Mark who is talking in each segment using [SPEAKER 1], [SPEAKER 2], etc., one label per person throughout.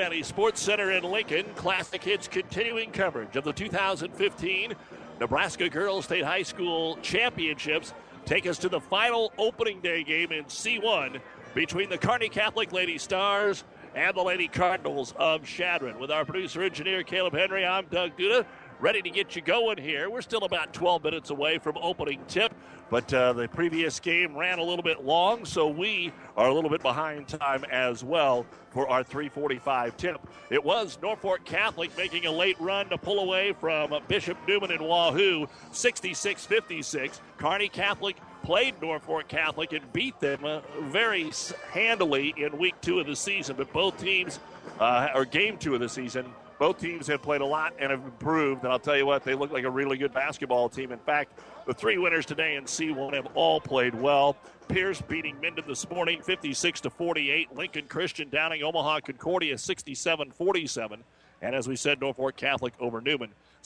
[SPEAKER 1] Devaney Sports Center in Lincoln. Classic Hits continuing coverage of the 2015 Nebraska Girls State High School Championships. Take us to the final opening day game in C1 between the Kearney Catholic Lady Stars and the Lady Cardinals of Chadron. With our producer-engineer Caleb Henry, I'm Doug Duda, ready to get you going here. We're still about 12 minutes away from opening tip, but the previous game ran a little bit long, so we are a little bit behind time as well for our 3:45 tip. It was Norfolk Catholic making a late run to pull away from Bishop Neumann and Wahoo, 66-56. Kearney Catholic played Norfolk Catholic and beat them very handily in week 2 of the season, but both teams, or game 2 of the season, both teams have played a lot and have improved, and I'll tell you what, they look like a really good basketball team. In fact, the 3 winners today in C1 have all played well. Pierce beating Minden this morning, 56-48. Lincoln Christian downing Omaha Concordia, 67-47. And as we said, Norfolk Catholic over Newman,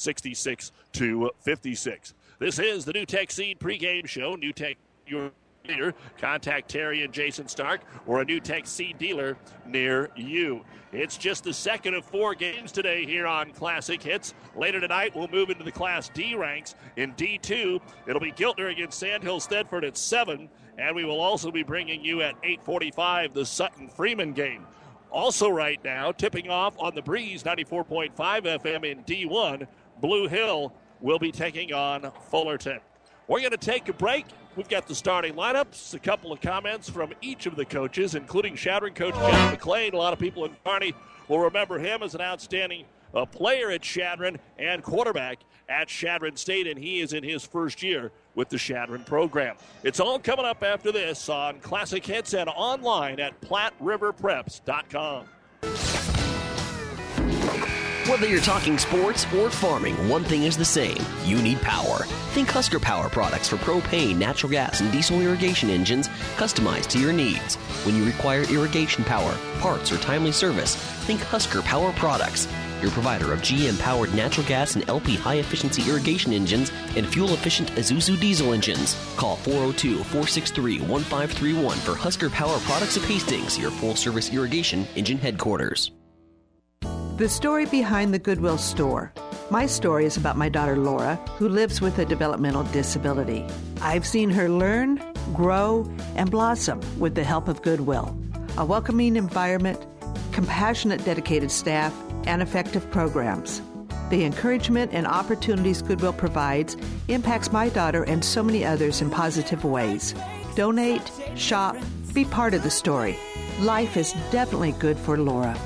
[SPEAKER 1] 66-56. This is the NewTek Seed pregame show. NewTek, your leader. Contact Terry and Jason Stark or a NewTek Seed dealer near you. It's just the second of 4 games today here on Classic Hits. Later tonight, we'll move into the Class D ranks. In D2, it'll be Giltner against Sandhill Stedford at 7, and we will also be bringing you at 8:45 the Sutton Freeman game. Also right now, tipping off on the Breeze 94.5 FM in D1, Blue Hill will be taking on Fullerton. We're going to take a break. We've got the starting lineups, a couple of comments from each of the coaches, including Chadron coach Jeff McClain. A lot of people in Kearney will remember him as an outstanding player at Chadron and quarterback at Chadron State, and he is in his first year with the Chadron program. It's all coming up after this on Classic Hits and online at PlatteRiverPreps.com.
[SPEAKER 2] Whether you're talking sports or farming, one thing is the same. You need power. Think Husker Power products for propane, natural gas, and diesel irrigation engines customized to your needs. When you require irrigation power, parts, or timely service, think Husker Power products. Your provider of GM-powered natural gas and LP high-efficiency irrigation engines and fuel-efficient Isuzu diesel engines. Call 402-463-1531 for Husker Power products of Hastings, your full-service irrigation engine headquarters.
[SPEAKER 3] The story behind the Goodwill store. My story is about my daughter Laura, who lives with a developmental disability. I've seen her learn, grow, and blossom with the help of Goodwill. A welcoming environment, compassionate, dedicated staff, and effective programs. The encouragement and opportunities Goodwill provides impacts my daughter and so many others in positive ways. Donate, shop, be part of the story. Life is definitely good for Laura.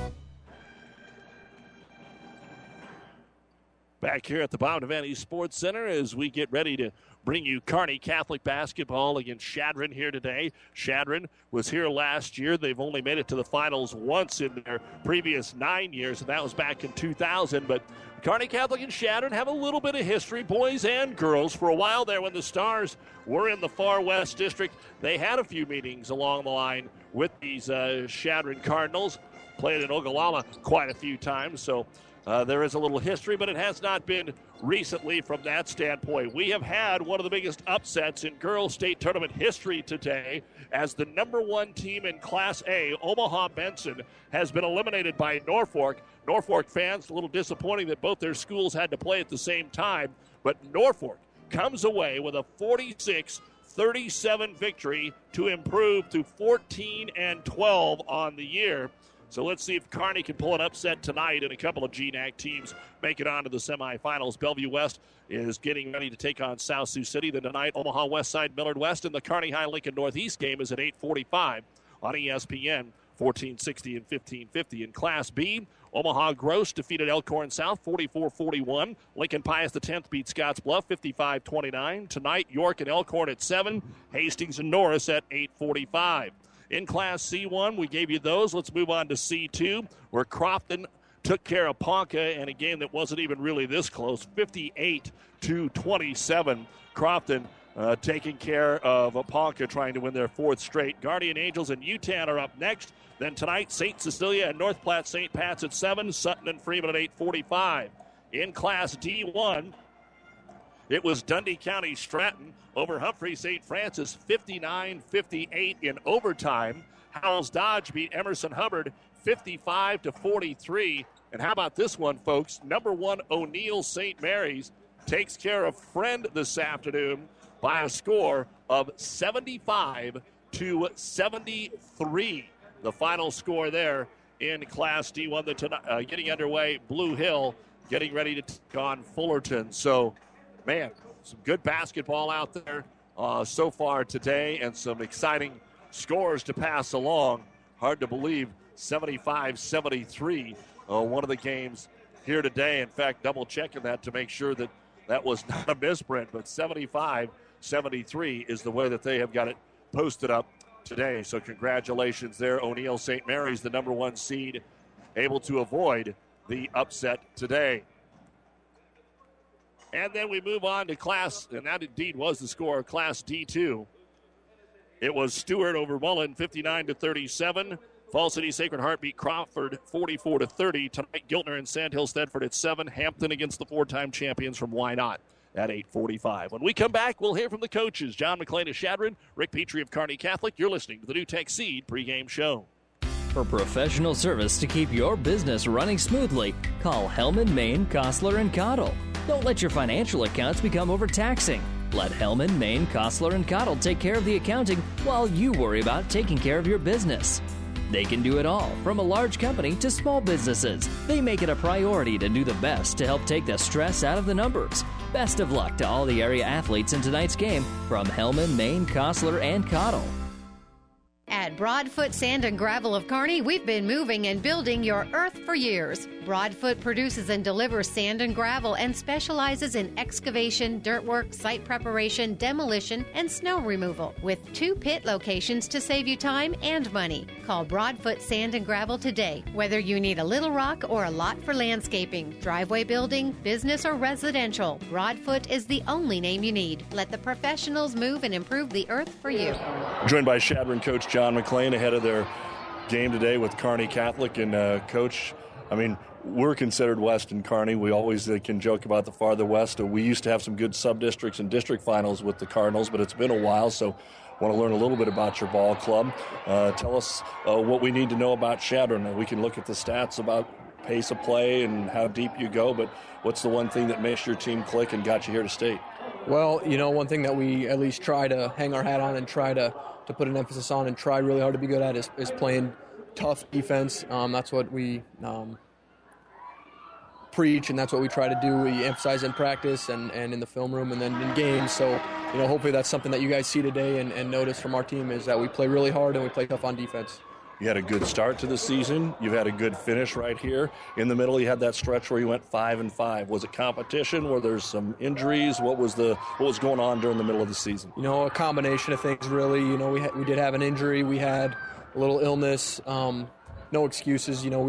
[SPEAKER 1] Back here at the Bob Devaney Sports Center as we get ready to bring you Kearney Catholic basketball against Chadron here today. Chadron was here last year. They've only made it to the finals once in their previous 9 years, and that was back in 2000. But Kearney Catholic and Chadron have a little bit of history, boys and girls. For a while there when the Stars were in the Far West District, they had a few meetings along the line with these Chadron Cardinals. Played in Ogallala quite a few times, so there is a little history, but it has not been recently from that standpoint. We have had one of the biggest upsets in girls' state tournament history today as the number 1 team in Class A, Omaha Benson, has been eliminated by Norfolk. Norfolk fans, a little disappointing that both their schools had to play at the same time, but Norfolk comes away with a 46-37 victory to improve to 14-12 on the year. So let's see if Kearney can pull an upset tonight, and a couple of GNAC teams make it on to the semifinals. Bellevue West is getting ready to take on South Sioux City. Then tonight, Omaha West Side, Millard West, and the Kearney High Lincoln Northeast game is at 8:45 on ESPN, 1460 and 1550. In Class B, Omaha Gross defeated Elkhorn South 44-41. Lincoln Pius X beat Scotts Bluff 55-29. Tonight, York and Elkhorn at 7. Hastings and Norris at 8:45. In Class C1, we gave you those. Let's move on to C2, where Crofton took care of Ponca in a game that wasn't even really this close, 58-27. Crofton taking care of Ponca, trying to win their 4th straight. Guardian Angels and UTAN are up next. Then tonight, St. Cecilia and North Platte St. Pat's at 7, Sutton and Freeman at 8:45. In Class D1, it was Dundee County Stratton over Humphrey St. Francis, 59-58 in overtime. Howells Dodge beat Emerson Hubbard 55-43. And how about this one, folks? Number 1 O'Neill St. Mary's takes care of Friend this afternoon by a score of 75-73. The final score there in Class D1. Getting underway, Blue Hill getting ready to take on Fullerton. So, man, some good basketball out there so far today and some exciting scores to pass along. Hard to believe 75-73, one of the games here today. In fact, double-checking that to make sure that that was not a misprint, but 75-73 is the way that they have got it posted up today. So congratulations there. O'Neill St. Mary's, the number 1 seed, able to avoid the upset today. And then we move on to Class, and that indeed was the score, Class D2. It was Stewart over Mullen, 59-37. Falls City Sacred Heart beat Crawford 44-30. Tonight, Giltner and Sandhill Stedford at 7. Hampton against the 4-time champions from Why Not at 8:45. When we come back, we'll hear from the coaches. John McClain of Shadron, Rick Petrie of Kearney Catholic. You're listening to the New Tech Seed pregame show.
[SPEAKER 4] For professional service to keep your business running smoothly, call Hellman, Maine, Kostler, and Cottle. Don't let your financial accounts become overtaxing. Let Hellman, Maine, Kostler, and Cottle take care of the accounting while you worry about taking care of your business. They can do it all, from a large company to small businesses. They make it a priority to do the best to help take the stress out of the numbers. Best of luck to all the area athletes in tonight's game from Hellman, Maine, Kostler, and Cottle.
[SPEAKER 5] At Broadfoot Sand and Gravel of Kearney, we've been moving and building your earth for years. Broadfoot produces and delivers sand and gravel and specializes in excavation, dirt work, site preparation, demolition, and snow removal, with 2 pit locations to save you time and money. Call Broadfoot Sand and Gravel today. Whether you need a little rock or a lot for landscaping, driveway building, business, or residential, Broadfoot is the only name you need. Let the professionals move and improve the earth for you.
[SPEAKER 6] Joined by Shadron coach John McClain ahead of their game today with Kearney Catholic. And Coach, I mean, we're considered West in Kearney. We always can joke about the farther West. We used to have some good sub-districts and district finals with the Cardinals, but it's been a while, so want to learn a little bit about your ball club. Tell us what we need to know about Shadron. We can look at the stats about pace of play and how deep you go, but what's the one thing that makes your team click and got you here to state?
[SPEAKER 7] Well, you know, one thing that we at least try to hang our hat on and try to put an emphasis on and try really hard to be good at is playing tough defense. That's what we preach, and that's what we try to do. We emphasize in practice and in the film room and then in games. So, you know, hopefully that's something that you guys see today and notice from our team is that we play really hard and we play tough on defense.
[SPEAKER 6] You had a good start to the season. You've had a good finish right here. In the middle, you had that stretch where you went 5-5. Was it competition? Were there some injuries? What was going on during the middle of the season?
[SPEAKER 7] You know, a combination of things, really. You know, we did have an injury. We had a little illness. No excuses. You know,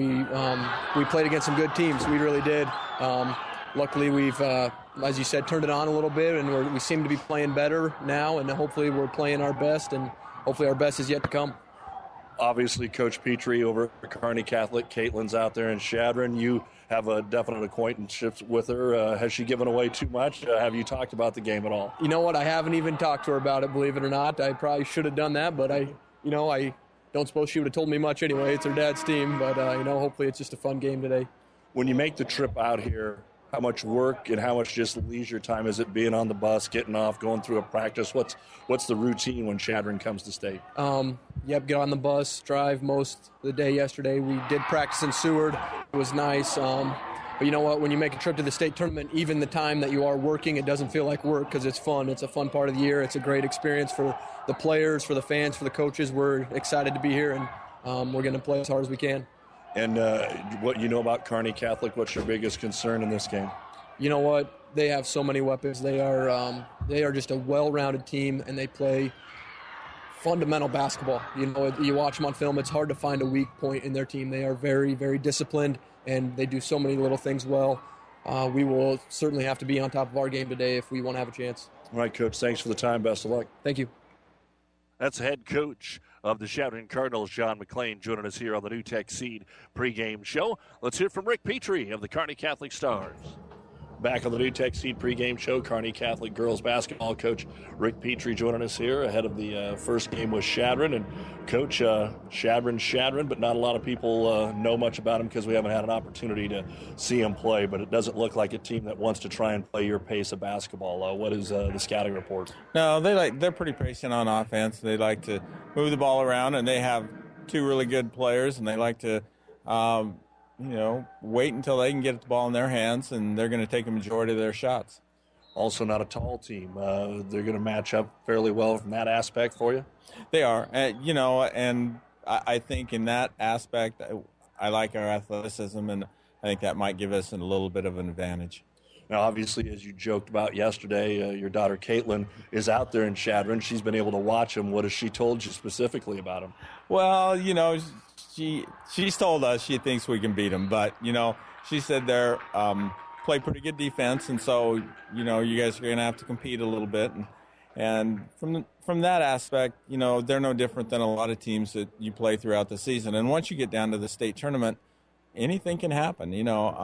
[SPEAKER 7] we played against some good teams. We really did. Luckily, we've, as you said, turned it on a little bit, and we seem to be playing better now, and hopefully we're playing our best, and hopefully our best is yet to come.
[SPEAKER 6] Obviously, Coach Petrie over at Kearney Catholic, Caitlin's out there in Shadron. You have a definite acquaintanceship with her. Has she given away too much? Have you talked about the game at all?
[SPEAKER 7] You know what? I haven't even talked to her about it, believe it or not. I probably should have done that, but I don't suppose she would have told me much anyway. It's her dad's team, but, hopefully it's just a fun game today.
[SPEAKER 6] When you make the trip out here, how much work and how much just leisure time is it being on the bus, getting off, going through a practice? What's the routine when Shadron comes to state?
[SPEAKER 7] Get on the bus, drive most of the day yesterday. We did practice in Seward. It was nice. But you know what? When you make a trip to the state tournament, even the time that you are working, it doesn't feel like work because it's fun. It's a fun part of the year. It's a great experience for the players, for the fans, for the coaches. We're excited to be here, and we're going to play as hard as we can.
[SPEAKER 6] And what you know about Kearney Catholic, what's your biggest concern in this game?
[SPEAKER 7] You know what? They have so many weapons. They are just a well-rounded team, and they play fundamental basketball. You know, you watch them on film, it's hard to find a weak point in their team. They are very, very disciplined, and they do so many little things well. We will certainly have to be on top of our game today if we want to have a chance.
[SPEAKER 6] All right, Coach, thanks for the time. Best of luck.
[SPEAKER 7] Thank you.
[SPEAKER 1] That's the head coach of the Shadron Cardinals, John McClain, joining us here on the New Tech Seed pregame show. Let's hear from Rick Petrie of the Kearney Catholic Stars.
[SPEAKER 6] Back on the New Tech Seed pregame show, Kearney Catholic girls basketball coach Rick Petrie joining us here ahead of the first game with Chadron. And Coach, Chadron, but not a lot of people know much about him because we haven't had an opportunity to see him play. But it doesn't look like a team that wants to try and play your pace of basketball. What is the scouting report?
[SPEAKER 8] No, they're pretty patient on offense. They like to move the ball around, and they have two really good players, and they like to wait until they can get the ball in their hands, and they're going to take a majority of their shots.
[SPEAKER 6] Also not a tall team. They're going to match up fairly well from that aspect for you?
[SPEAKER 8] They are. And I think in that aspect, I like our athleticism, and I think that might give us a little bit of an advantage.
[SPEAKER 6] Now, obviously, as you joked about yesterday, your daughter Caitlin is out there in Chadron. She's been able to watch him. What has she told you specifically about him?
[SPEAKER 8] Well, she's told us she thinks we can beat them, but she said they're play pretty good defense, and so you guys are going to have to compete a little bit, and from that aspect, they're no different than a lot of teams that you play throughout the season. And once you get down to the state tournament, anything can happen.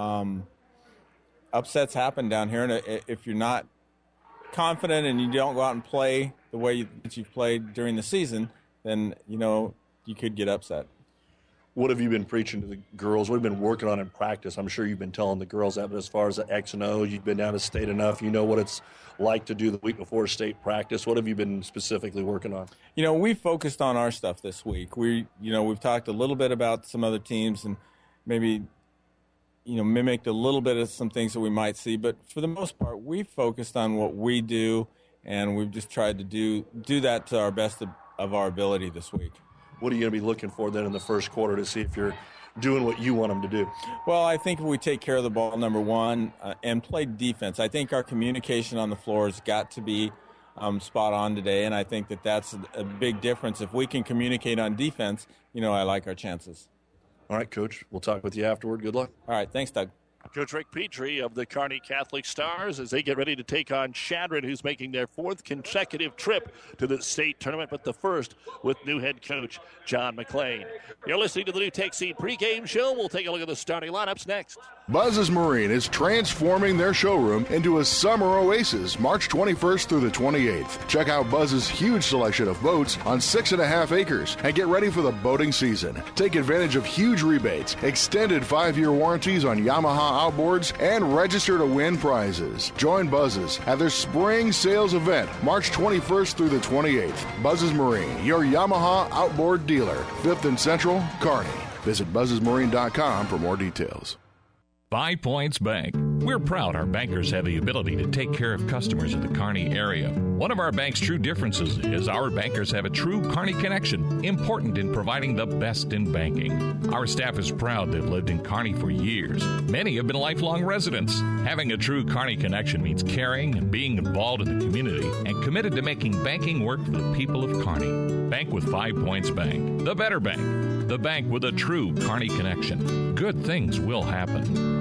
[SPEAKER 8] Upsets happen down here, and if you're not confident and you don't go out and play the way that you've played during the season, then you could get upset.
[SPEAKER 6] What have you been preaching to the girls? What have you been working on in practice? I'm sure you've been telling the girls that, but as far as the X and O, you've been down to state enough. You know what it's like to do the week before state practice. What have you been specifically working on?
[SPEAKER 8] We focused on our stuff this week. We've talked a little bit about some other teams and maybe mimicked a little bit of some things that we might see, but for the most part, we focused on what we do, and we've just tried to do that to our best of our ability this week.
[SPEAKER 6] What are you going to be looking for then in the first quarter to see if you're doing what you want them to do?
[SPEAKER 8] Well, I think if we take care of the ball, number one, and play defense, I think our communication on the floor has got to be spot on today, and I think that's a big difference. If we can communicate on defense, I like our chances.
[SPEAKER 6] All right, Coach. We'll talk with you afterward. Good luck.
[SPEAKER 8] All right. Thanks, Doug.
[SPEAKER 1] Coach Rick Petrie of the Kearney Catholic Stars as they get ready to take on Chadron, who's making their fourth consecutive trip to the state tournament, but the first with new head coach John McClain. You're listening to the New Tech Seed pregame show. We'll take a look at the starting lineups next.
[SPEAKER 9] Buzz's Marine is transforming their showroom into a summer oasis March 21st through the 28th. Check out Buzz's huge selection of boats on 6.5 acres and get ready for the boating season. Take advantage of huge rebates, extended 5-year warranties on Yamaha outboards, and register to win prizes. Join Buzz's at their spring sales event March 21st through the 28th. Buzz's Marine, your Yamaha outboard dealer, 5th and Central, Kearney. Visit buzzesmarine.com for more details.
[SPEAKER 10] 5 Points Bank. We're proud our bankers have the ability to take care of customers in the Kearney area. One of our bank's true differences is our bankers have a true Kearney connection, important in providing the best in banking. Our staff is proud they've lived in Kearney for years. Many have been lifelong residents. Having a true Kearney connection means caring and being involved in the community and committed to making banking work for the people of Kearney. Bank with 5 Points Bank. The better bank. The bank with a true Kearney connection. Good things will happen.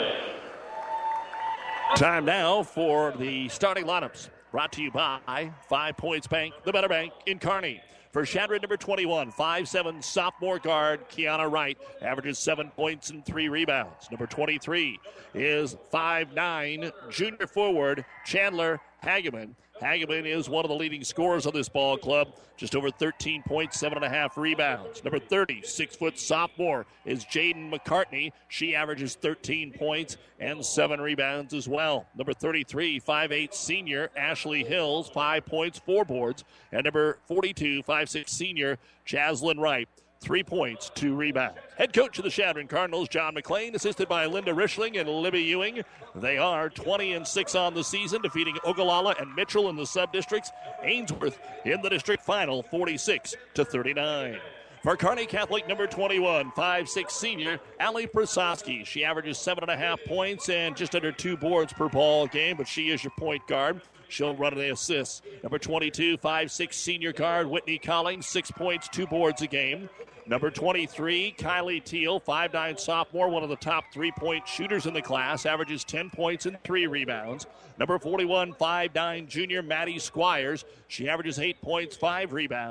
[SPEAKER 1] Time now for the starting lineups. Brought to you by 5 Points Bank, the better bank in Kearney. For Chadron, number 21, 5'7" sophomore guard Kiana Wright, averages 7 points and 3 rebounds. Number 23 is 5'9" junior forward Chandler Hageman. Hageman is one of the leading scorers of this ball club, just over 13 points, 7.5 rebounds. Number 30, 6-foot sophomore is Jaden McCartney. She averages 13 points and 7 rebounds as well. Number 33, 5'8" senior Ashley Hills, 5 points, 4 boards. And number 42, 5'6" senior Jaslyn Wright, 3 points, 2 rebounds. Head coach of the Chadron Cardinals, John McClain, assisted by Linda Richling and Libby Ewing. They are 20-6 on the season, defeating Ogallala and Mitchell in the sub-districts. Ainsworth in the district final, 46-39. For Kearney Catholic, number 21, 5'6" senior Allie Prasowski. She averages 7.5 points and just under 2 boards per ball game, but she is your point guard. She'll run the assists. Number 22, 5'6" senior guard Whitney Collins, 6 points, 2 boards a game. Number 23, Kylie Teal, 5'9" sophomore, one of the top 3-point shooters in the class, averages 10 points and 3 rebounds. Number 41, 5'9" junior Maddie Squires. She averages 8 points, 5 rebounds.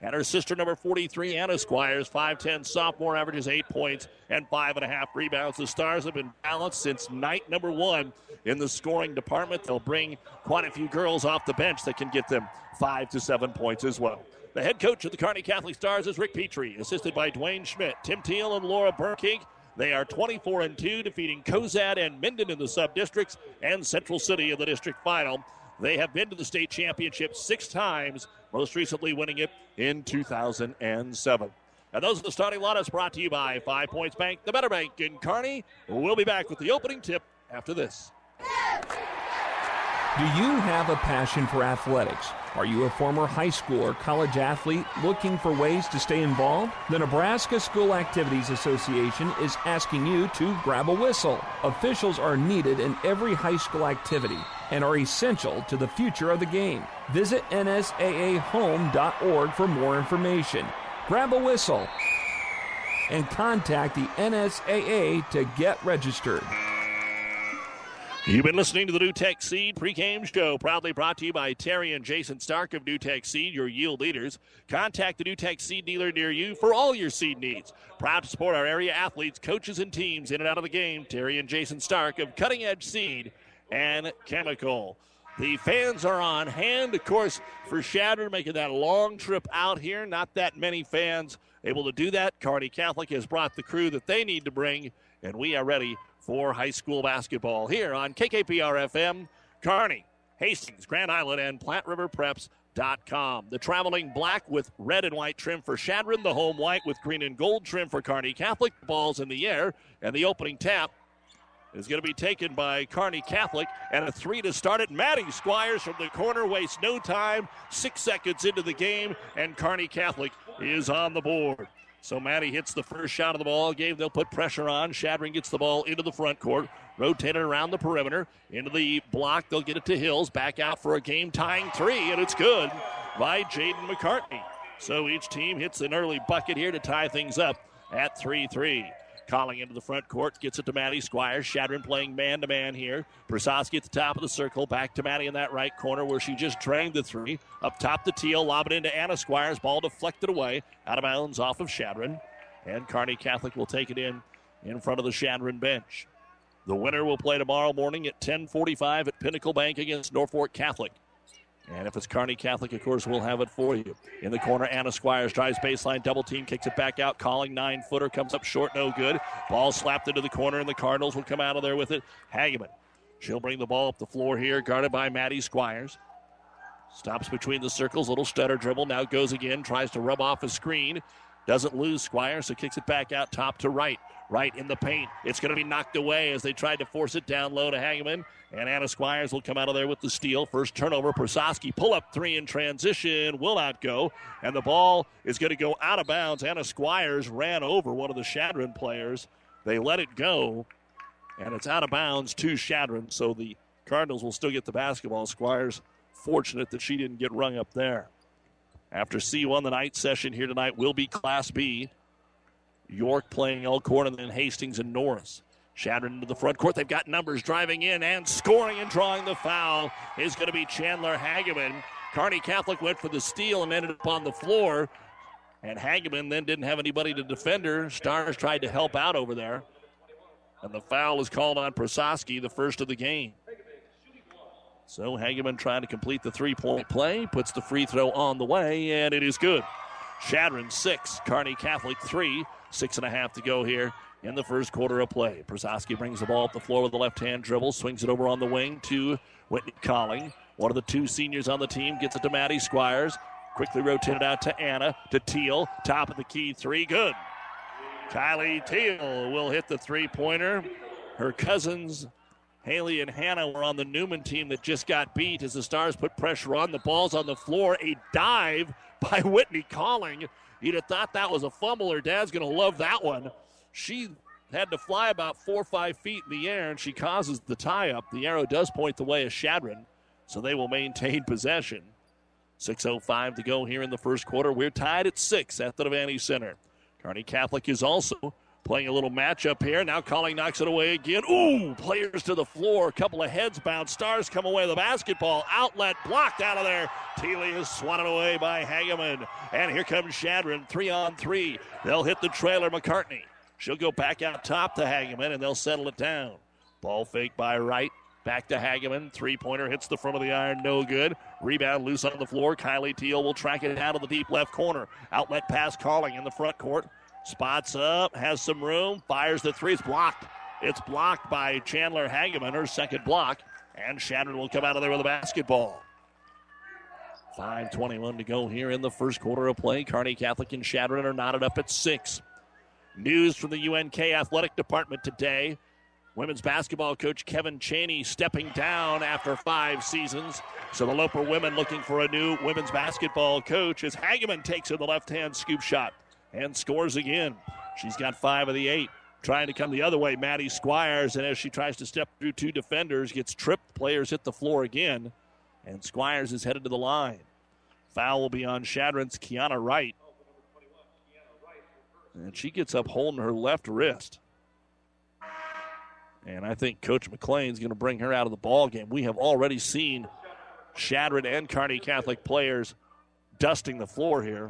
[SPEAKER 1] And her sister, number 43, Anna Squires, 5'10", sophomore, averages 8 points and 5.5 rebounds. The Stars have been balanced since night number 1 in the scoring department. They'll bring quite a few girls off the bench that can get them 5 to 7 points as well. The head coach of the Kearney Catholic Stars is Rick Petrie, assisted by Dwayne Schmidt, Tim Teal, and Laura Burkink. They are 24-2, defeating Cozad and Minden in the sub-districts and Central City in the district final. They have been to the state championship 6 times, most recently winning it in 2007. And those are the starting lineups brought to you by 5 Points Bank, the Better Bank in Kearney. We'll be back with the opening tip after this.
[SPEAKER 11] Do you have a passion for athletics? Are you a former high school or college athlete looking for ways to stay involved? The Nebraska School Activities Association is asking you to grab a whistle. Officials are needed in every high school activity and are essential to the future of the game. Visit nsaahome.org for more information. Grab a whistle and contact the NSAA to get registered.
[SPEAKER 1] You've been listening to the NewTek Seed pregame show, proudly brought to you by Terry and Jason Stark of NewTek Seed, your yield leaders. Contact the NewTek Seed dealer near you for all your seed needs. Proud to support our area athletes, coaches, and teams in and out of the game. Terry and Jason Stark of Cutting Edge Seed and Chemical. The fans are on hand, of course, for Shadron making that long trip out here. Not that many fans able to do that. Kearney Catholic has brought the crew that they need to bring, and we are ready for high school basketball here on KKPR-FM, Kearney, Hastings, Grand Island, and PlatteRiverPreps.com. The traveling black with red and white trim for Shadron, the home white with green and gold trim for Kearney Catholic. Ball's in the air, and the opening tap is going to be taken by Kearney Catholic, and a 3 to start it. Maddie Squires from the corner, wastes no time, 6 seconds into the game, and Kearney Catholic is on the board. So Maddie hits the first shot of the ball game. They'll put pressure on. Shadron gets the ball into the front court, rotated around the perimeter, into the block. They'll get it to Hills, back out for a game-tying 3, and it's good by Jaden McCartney. So each team hits an early bucket here to tie things up at 3-3. Calling into the front court, gets it to Maddie Squires. Shadron playing man-to-man here. Prasowski at the top of the circle. Back to Maddie in that right corner where she just drained the 3. Up top to Teal. Lob it into Anna Squires. Ball deflected away. Out of bounds off of Shadron. And Kearney Catholic will take it in front of the Shadron bench. The winner will play tomorrow morning at 10:45 at Pinnacle Bank against Norfolk Catholic. And if it's Kearney Catholic, of course, we'll have it for you. In the corner, Anna Squires drives baseline, double team, kicks it back out. Calling 9-footer, comes up short, no good. Ball slapped into the corner, and the Cardinals will come out of there with it. Hageman, she'll bring the ball up the floor here, guarded by Maddie Squires. Stops between the circles, little stutter dribble, now goes again, tries to rub off a screen. Doesn't lose Squires, so kicks it back out top to right. Right in the paint. It's going to be knocked away as they tried to force it down low to Hageman. And Anna Squires will come out of there with the steal. First turnover, Prasowski pull-up 3 in transition. Will not go. And the ball is going to go out of bounds. Anna Squires ran over one of the Shadron players. They let it go. And it's out of bounds to Shadron. So the Cardinals will still get the basketball. Squires fortunate that she didn't get rung up there. After C1, the night session here tonight will be Class B. York playing Elkhorn, and then Hastings and Norris. Shadron into the front court. They've got numbers driving in and scoring, and drawing the foul is going to be Chandler Hageman. Kearney Catholic went for the steal and ended up on the floor. And Hageman then didn't have anybody to defend her. Stars tried to help out over there. And the foul is called on Prasowski, the first of the game. So Hageman trying to complete the three-point play, puts the free throw on the way, and it is good. Shadron 6, Kearney Catholic 3, 6.5 to go here in the first quarter of play. Prasowski brings the ball up the floor with a left-hand dribble, swings it over on the wing to Whitney Colling. One of the 2 seniors on the team gets it to Maddie Squires. Quickly rotated out to Anna, to Teal. Top of the key 3, good. Kylie Teal will hit the three-pointer. Her cousins, Haley and Hannah, were on the Newman team that just got beat as the Stars put pressure on. The ball's on the floor. A dive by Whitney Colling. You'd have thought that was a fumble. Her dad's going to love that one. She had to fly about 4 or 5 feet in the air, and she causes the tie-up. The arrow does point the way of Shadron, so they will maintain possession. 6:05 to go here in the first quarter. We're tied at 6 at the Devaney Center. Kearney Catholic is also Playing a little matchup here. Now Colling knocks it away again. Ooh, players to the floor. A couple of heads bound. Stars come away with the basketball. Outlet blocked out of there. Teely is swatted away by Hageman. And here comes Shadron, 3-on-3. They'll hit the trailer, McCartney. She'll go back out top to Hageman, and they'll settle it down. Ball fake by Wright. Back to Hageman. Three-pointer hits the front of the iron. No good. Rebound loose on the floor. Kylie Teal will track it out of the deep left corner. Outlet pass Calling in the front court. Spots up. Has some room. Fires the three. It's blocked. It's blocked by Chandler Hageman, her second block. And Shadron will come out of there with a basketball. 5:21 to go here in the first quarter of play. Kearney Catholic and Shadron are knotted up at 6. News from the UNK athletic department today. Women's basketball coach Kevin Chaney stepping down after 5 seasons. So the Loper women looking for a new women's basketball coach as Hageman takes in the left-hand scoop shot and scores again. She's got 5 of the 8. Trying to come the other way, Maddie Squires, and as she tries to step through 2 defenders, gets tripped. Players hit the floor again, and Squires is headed to the line. Foul will be on Shadron's Kiana Wright. And she gets up holding her left wrist. And I think Coach McLean's going to bring her out of the ball game. We have already seen Shadron and Kearney Catholic players dusting the floor here.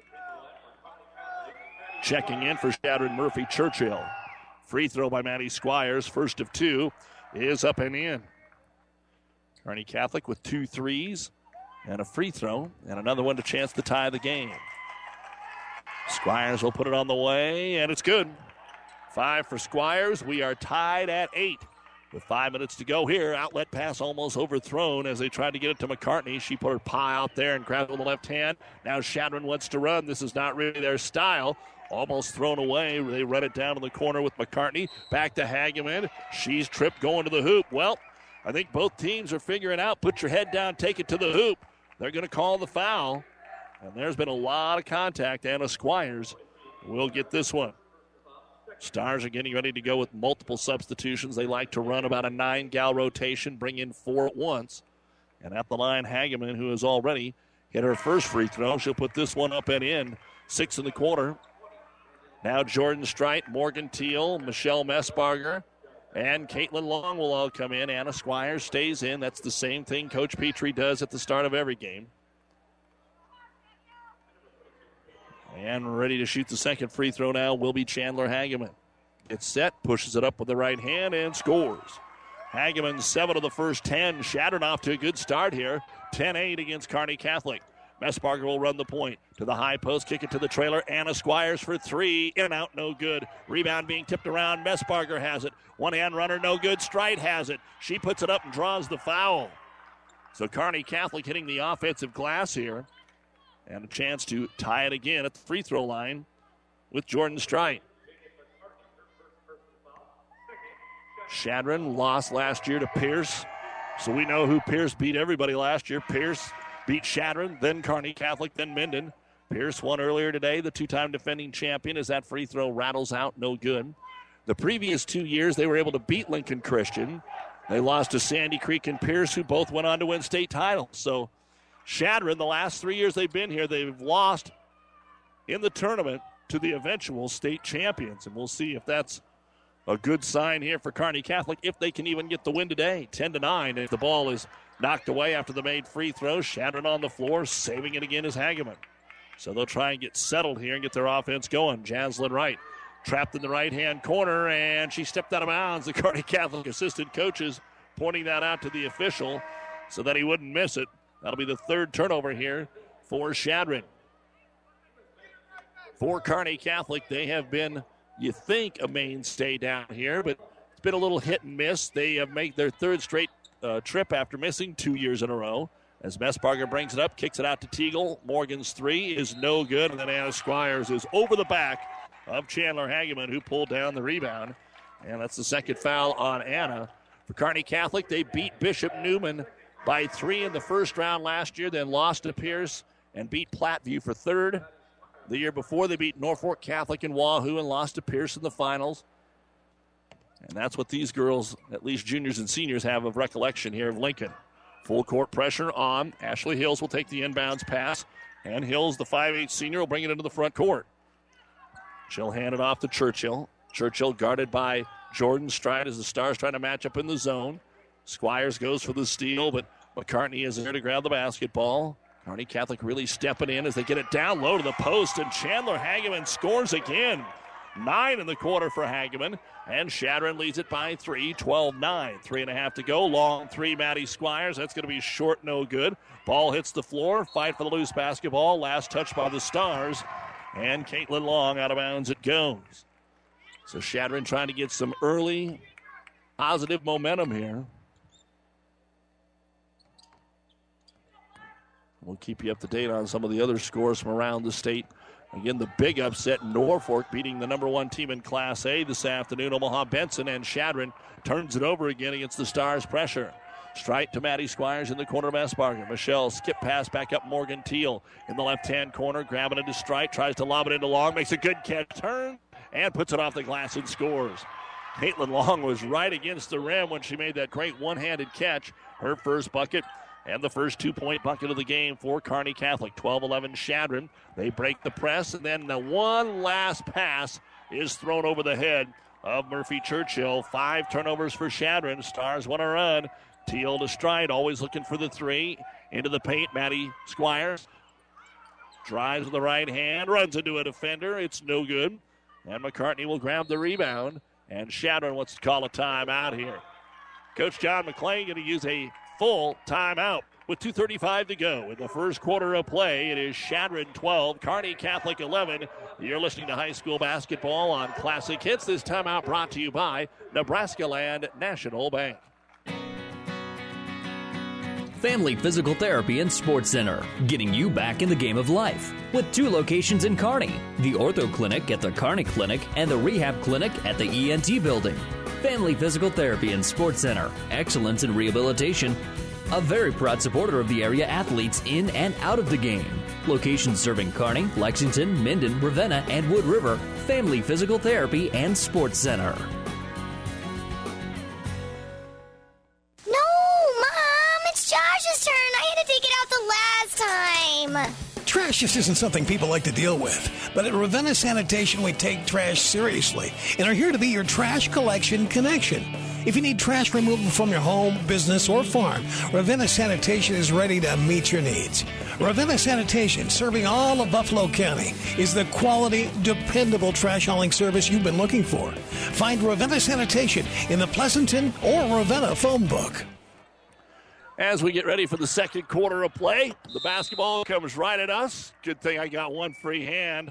[SPEAKER 1] Checking in for Shadron, Murphy Churchill. Free throw by Maddie Squires, first of 2, is up and in. Kearney Catholic with 2 threes and a free throw, and another one to chance to tie the game. Squires will put it on the way, and it's good. 5 for Squires. We are tied at 8 with 5 minutes to go here. Outlet pass almost overthrown as they tried to get it to McCartney. She put her paw out there and grabbed it with the left hand. Now Shadron wants to run. This is not really their style. Almost thrown away. They run it down in the corner with McCartney. Back to Hageman. She's tripped going to the hoop. Well, I think both teams are figuring out, put your head down, take it to the hoop. They're going to call the foul. And there's been a lot of contact. Anna Squires will get this one. Stars are getting ready to go with multiple substitutions. They like to run about a 9-gal rotation, bring in 4 at once. And at the line, Hageman, who has already hit her first free throw. She'll put this one up and in. 6 in the quarter. Now Jordan Strite, Morgan Teal, Michelle Messbarger, and Caitlin Long will all come in. Anna Squires stays in. That's the same thing Coach Petrie does at the start of every game. And ready to shoot the second free throw now will be Chandler Hageman. Gets set, pushes it up with the right hand, and scores. Hageman 7 of the first 10. Shadron off to a good start here. 10-8 against Kearney Catholic. Messbarger will run the point to the high post, kick it to the trailer. Anna Squires for 3. In and out, no good. Rebound being tipped around. Messbarger has it. One-hand runner, no good. Strite has it. She puts it up and draws the foul. So Kearney Catholic hitting the offensive glass here. And a chance to tie it again at the free throw line with Jordan Strite. Shadron lost last year to Pierce. So we know who Pierce beat everybody last year. Pierce beat Shadron, then Kearney Catholic, then Minden. Pierce won earlier today, the 2-time defending champion, as that free throw rattles out, no good. The previous 2 years, they were able to beat Lincoln Christian. They lost to Sandy Creek and Pierce, who both went on to win state titles. So Shadron, the last 3 years they've been here, they've lost in the tournament to the eventual state champions. And we'll see if that's a good sign here for Kearney Catholic, if they can even get the win today. 10-9, if the ball is knocked away after the made free throw. Shadron on the floor, saving it again is Hageman. So they'll try and get settled here and get their offense going. Jaslyn Wright trapped in the right-hand corner, and she stepped out of bounds. The Kearney Catholic assistant coaches pointing that out to the official so that he wouldn't miss it. That'll be the 3rd turnover here for Shadron. For Kearney Catholic, they have been, you think, a mainstay down here, but it's been a little hit and miss. They have made their 3rd straight trip after missing 2 years in a row. As Messbarger brings it up, kicks it out to Teagle. Morgan's 3 is no good, and then Anna Squires is over the back of Chandler Hageman, who pulled down the rebound. And that's the 2nd foul on Anna. For Kearney Catholic, they beat Bishop Newman by 3 in the first round last year, then lost to Pierce and beat Platteview for 3rd. The year before, they beat Norfolk Catholic and Wahoo and lost to Pierce in the finals. And that's what these girls, at least juniors and seniors, have of recollection here of Lincoln. Full court pressure on. Ashley Hills will take the inbounds pass. And Hills, the 5'8 senior, will bring it into the front court. She'll hand it off to Churchill. Churchill guarded by Jordan Stride as the Stars trying to match up in the zone. Squires goes for the steal, but McCartney is there to grab the basketball. Kearney Catholic really stepping in as they get it down low to the post, and Chandler Hageman scores again. 9 in the quarter for Hageman, and Shadron leads it by 3, 12-9. 3.5 to go. Long three, Maddie Squires. That's going to be short, no good. Ball hits the floor. Fight for the loose basketball. Last touch by the Stars, and Caitlin Long out of bounds it goes. So Shadron trying to get some early positive momentum here. We'll keep you up to date on some of the other scores from around the state. Again, the big upset, Norfolk beating the number 1 team in Class A this afternoon, Omaha Benson, and Shadron turns it over again against the Stars' pressure. Strite to Maddie Squires in the corner of Messbarger. Michelle skip pass back up Morgan Teal in the left-hand corner, grabbing it to Strite, tries to lob it into Long, makes a good catch, turn, and puts it off the glass and scores. Caitlin Long was right against the rim when she made that great one-handed catch, her first bucket. And the first 2-point bucket of the game for Kearney Catholic. 12-11 Shadron. They break the press, and then the one last pass is thrown over the head of Murphy Churchill. 5 turnovers for Shadron. Stars want to run. Teal to Stride, always looking for the 3. Into the paint, Maddie Squires. Drives with the right hand, runs into a defender. It's no good. And McCartney will grab the rebound. And Shadron wants to call a timeout here. Coach John McClain going to use a full timeout with 2:35 to go in the first quarter of play. It is Shadron 12, Kearney Catholic 11. You're listening to high school basketball on Classic Hits. This timeout brought to you by Nebraska Land National Bank.
[SPEAKER 4] Family Physical Therapy and Sports Center, getting you back in the game of life. With 2 locations in Kearney, the Ortho Clinic at the Kearney Clinic and the Rehab Clinic at the ENT Building. Family Physical Therapy and Sports Center, excellence in rehabilitation. A very proud supporter of the area athletes in and out of the game. Locations serving Kearney, Lexington, Minden, Ravenna, and Wood River. Family Physical Therapy and Sports Center.
[SPEAKER 12] No, Mom, it's Josh's turn. I had to take it out the last time.
[SPEAKER 13] Trash just isn't something people like to deal with. But at Ravenna Sanitation, we take trash seriously and are here to be your trash collection connection. If you need trash removal from your home, business, or farm, Ravenna Sanitation is ready to meet your needs. Ravenna Sanitation, serving all of Buffalo County, is the quality, dependable trash hauling service you've been looking for. Find Ravenna Sanitation in the Pleasanton or Ravenna phone book.
[SPEAKER 1] As we get ready for the second quarter of play, the basketball comes right at us. Good thing I got one free hand.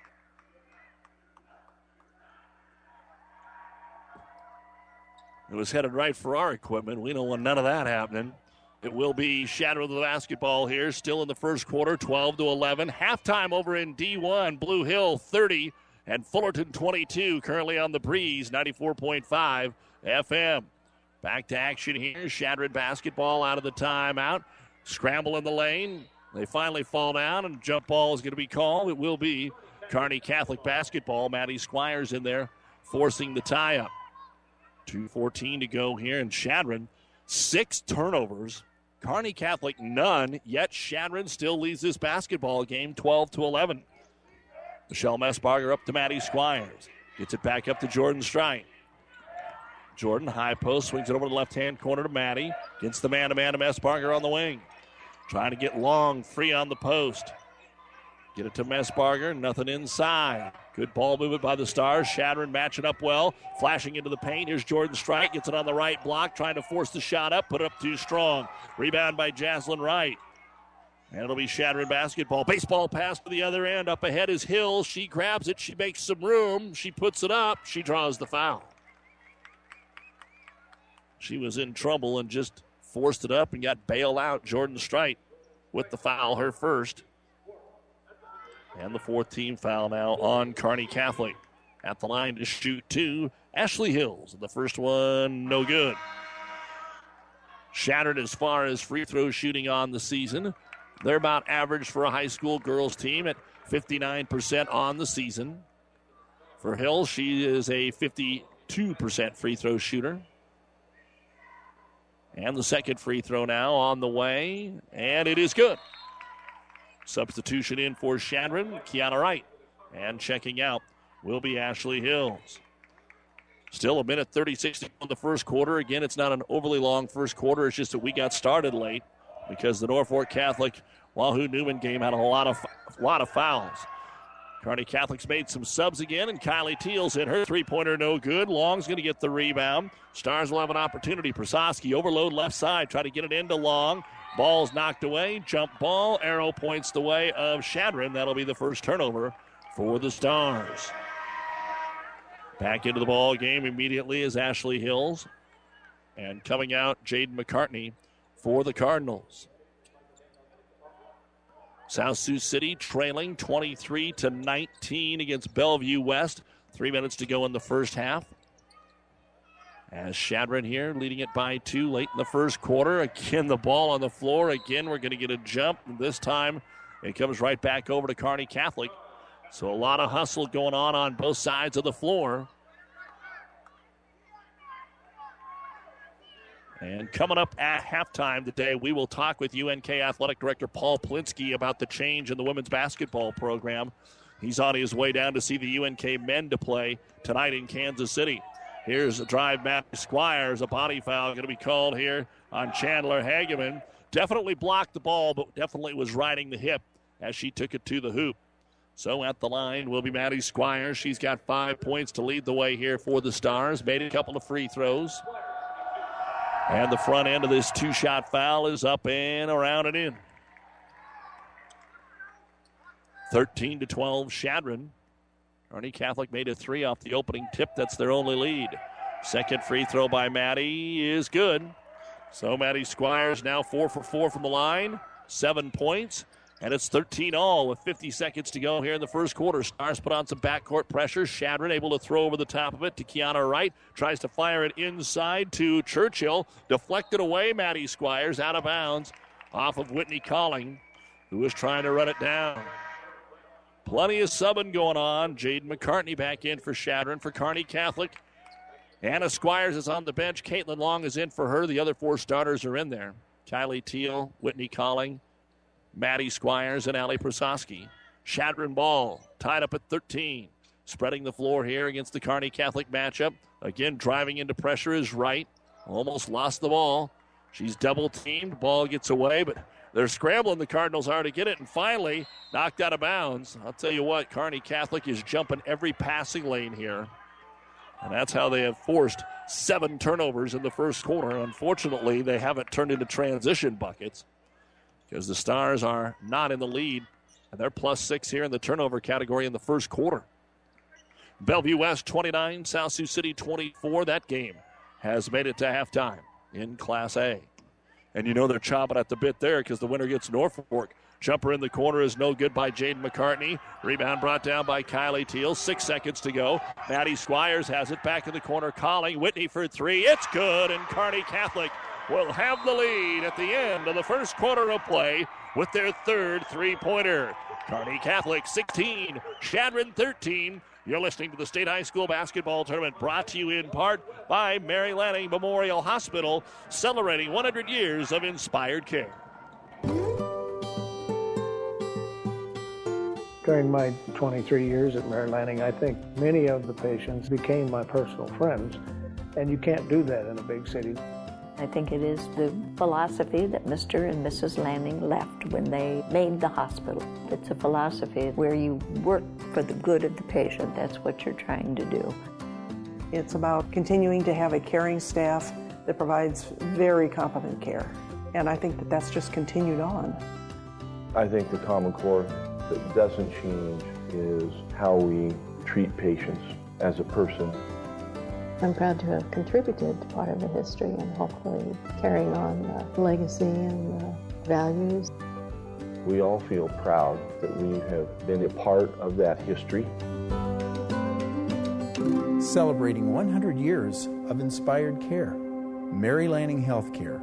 [SPEAKER 1] It was headed right for our equipment. We don't want none of that happening. It will be Shadron with the basketball here, still in the first quarter, 12-11. Halftime over in D1, Blue Hill 30 and Fullerton 22, currently on the Breeze, 94.5 FM. Back to action here. Shadron basketball out of the timeout. Scramble in the lane. They finally fall down, and jump ball is going to be called. It will be Kearney Catholic basketball. Maddie Squires in there forcing the tie-up. 2:14 to go here, and Shadron, 6 turnovers. Kearney Catholic, none, yet Shadron still leads this basketball game 12-11. Michelle Messbarger up to Maddie Squires. Gets it back up to Jordan Strite. Jordan, high post, swings it over to the left-hand corner to Maddie. Gets the man-to-man to Messbarger on the wing. Trying to get Long free on the post. Get it to Messbarger, nothing inside. Good ball movement by the Stars. Shadron matching up well, flashing into the paint. Here's Jordan Strite, gets it on the right block, trying to force the shot up, put it up too strong. Rebound by Jaslyn Wright. And it'll be Shadron basketball. Baseball pass to the other end. Up ahead is Hill. She grabs it. She makes some room. She puts it up. She draws the foul. She was in trouble and just forced it up and got bailed out. Jordan Strite with the foul, her first. And the 4th team foul now on Kearney Catholic. At the line to shoot 2, Ashley Hills. The first one, no good. Shattered as far as free throw shooting on the season. They're about average for a high school girls team at 59% on the season. For Hills, she is a 52% free throw shooter. And the second free throw now on the way, and it is good. Substitution in for Shadron, Kiana Wright. And checking out will be Ashley Hills. Still a minute 36 to go in the first quarter. Again, it's not an overly long first quarter. It's just that we got started late because the Norfolk Catholic Wahoo Newman game had a lot of fouls. Kearney Catholic's made some subs again, and Kylie Teal's in her three-pointer, no good. Long's going to get the rebound. Stars will have an opportunity. Prososki overload left side, try to get it into Long. Ball's knocked away. Jump ball. Arrow points the way of Shadron. That'll be the first turnover for the Stars. Back into the ball game immediately is Ashley Hills. And coming out, Jaden McCartney for the Cardinals. South Sioux City trailing 23-19 against Bellevue West. 3 minutes to go in the first half. As Shadron here leading it by 2 late in the first quarter. Again, the ball on the floor. Again, we're going to get a jump. And this time, it comes right back over to Kearney Catholic. So a lot of hustle going on both sides of the floor. And coming up at halftime today, we will talk with UNK Athletic Director Paul Plinsky about the change in the women's basketball program. He's on his way down to see the UNK men to play tonight in Kansas City. Here's a drive, Matt Squires. A body foul going to be called here on Chandler Hageman. Definitely blocked the ball, but definitely was riding the hip as she took it to the hoop. So at the line will be Maddie Squires. She's got 5 points to lead the way here for the Stars. Made a couple of free throws. And the front end of this two-shot foul is up and around and in. 13-12 Shadron. Kearney Catholic made a 3 off the opening tip. That's their only lead. Second free throw by Maddie is good. So Maddie Squires now 4 for 4 from the line. 7 points. And it's 13-all with 50 seconds to go here in the first quarter. Stars put on some backcourt pressure. Shadron able to throw over the top of it to Kiana Wright. Tries to fire it inside to Churchill. Deflected away, Maddie Squires out of bounds off of Whitney Colling, who was trying to run it down. Plenty of subbing going on. Jaden McCartney back in for Shadron for Kearney Catholic. Anna Squires is on the bench. Caitlin Long is in for her. The other 4 starters are in there. Kylie Teal, Whitney Colling, Maddie Squires, and Allie Prososki. Shadron ball tied up at 13. Spreading the floor here against the Kearney Catholic matchup. Again, driving into pressure is Wright. Almost lost the ball. She's double teamed. Ball gets away, but they're scrambling. The Cardinals are to get it, and finally knocked out of bounds. I'll tell you what, Kearney Catholic is jumping every passing lane here. And that's how they have forced 7 turnovers in the first quarter. Unfortunately, they haven't turned into transition buckets, because the Stars are not in the lead, and they're +6 here in the turnover category in the first quarter. Bellevue West 29, South Sioux City 24. That game has made it to halftime in Class A. And you know they're chomping at the bit there because the winner gets Norfolk. Jumper in the corner is no good by Jaden McCartney. Rebound brought down by Kylie Teal. 6 seconds to go. Maddie Squires has it back in the corner. Calling Whitney for 3. It's good, and Kearney Catholic will have the lead at the end of the first quarter of play with their 3rd three-pointer. Kearney Catholic 16, Shadron 13. You're listening to the State High School Basketball Tournament, brought to you in part by Mary Lanning Memorial Hospital, celebrating 100 years of inspired care.
[SPEAKER 14] During my 23 years at Mary Lanning, I think many of the patients became my personal friends, and you can't do that in a big city.
[SPEAKER 15] I think it is the philosophy that Mr. and Mrs. Lanning left when they made the hospital. It's a philosophy where you work for the good of the patient. That's what you're trying to do.
[SPEAKER 16] It's about continuing to have a caring staff that provides very competent care. And I think that that's just continued on.
[SPEAKER 17] I think the common core that doesn't change is how we treat patients as a person.
[SPEAKER 18] I'm proud to have contributed to part of the history and hopefully carrying on the legacy and the values.
[SPEAKER 17] We all feel proud that we have been a part of that history.
[SPEAKER 19] Celebrating 100 years of inspired care. Mary Lanning Healthcare.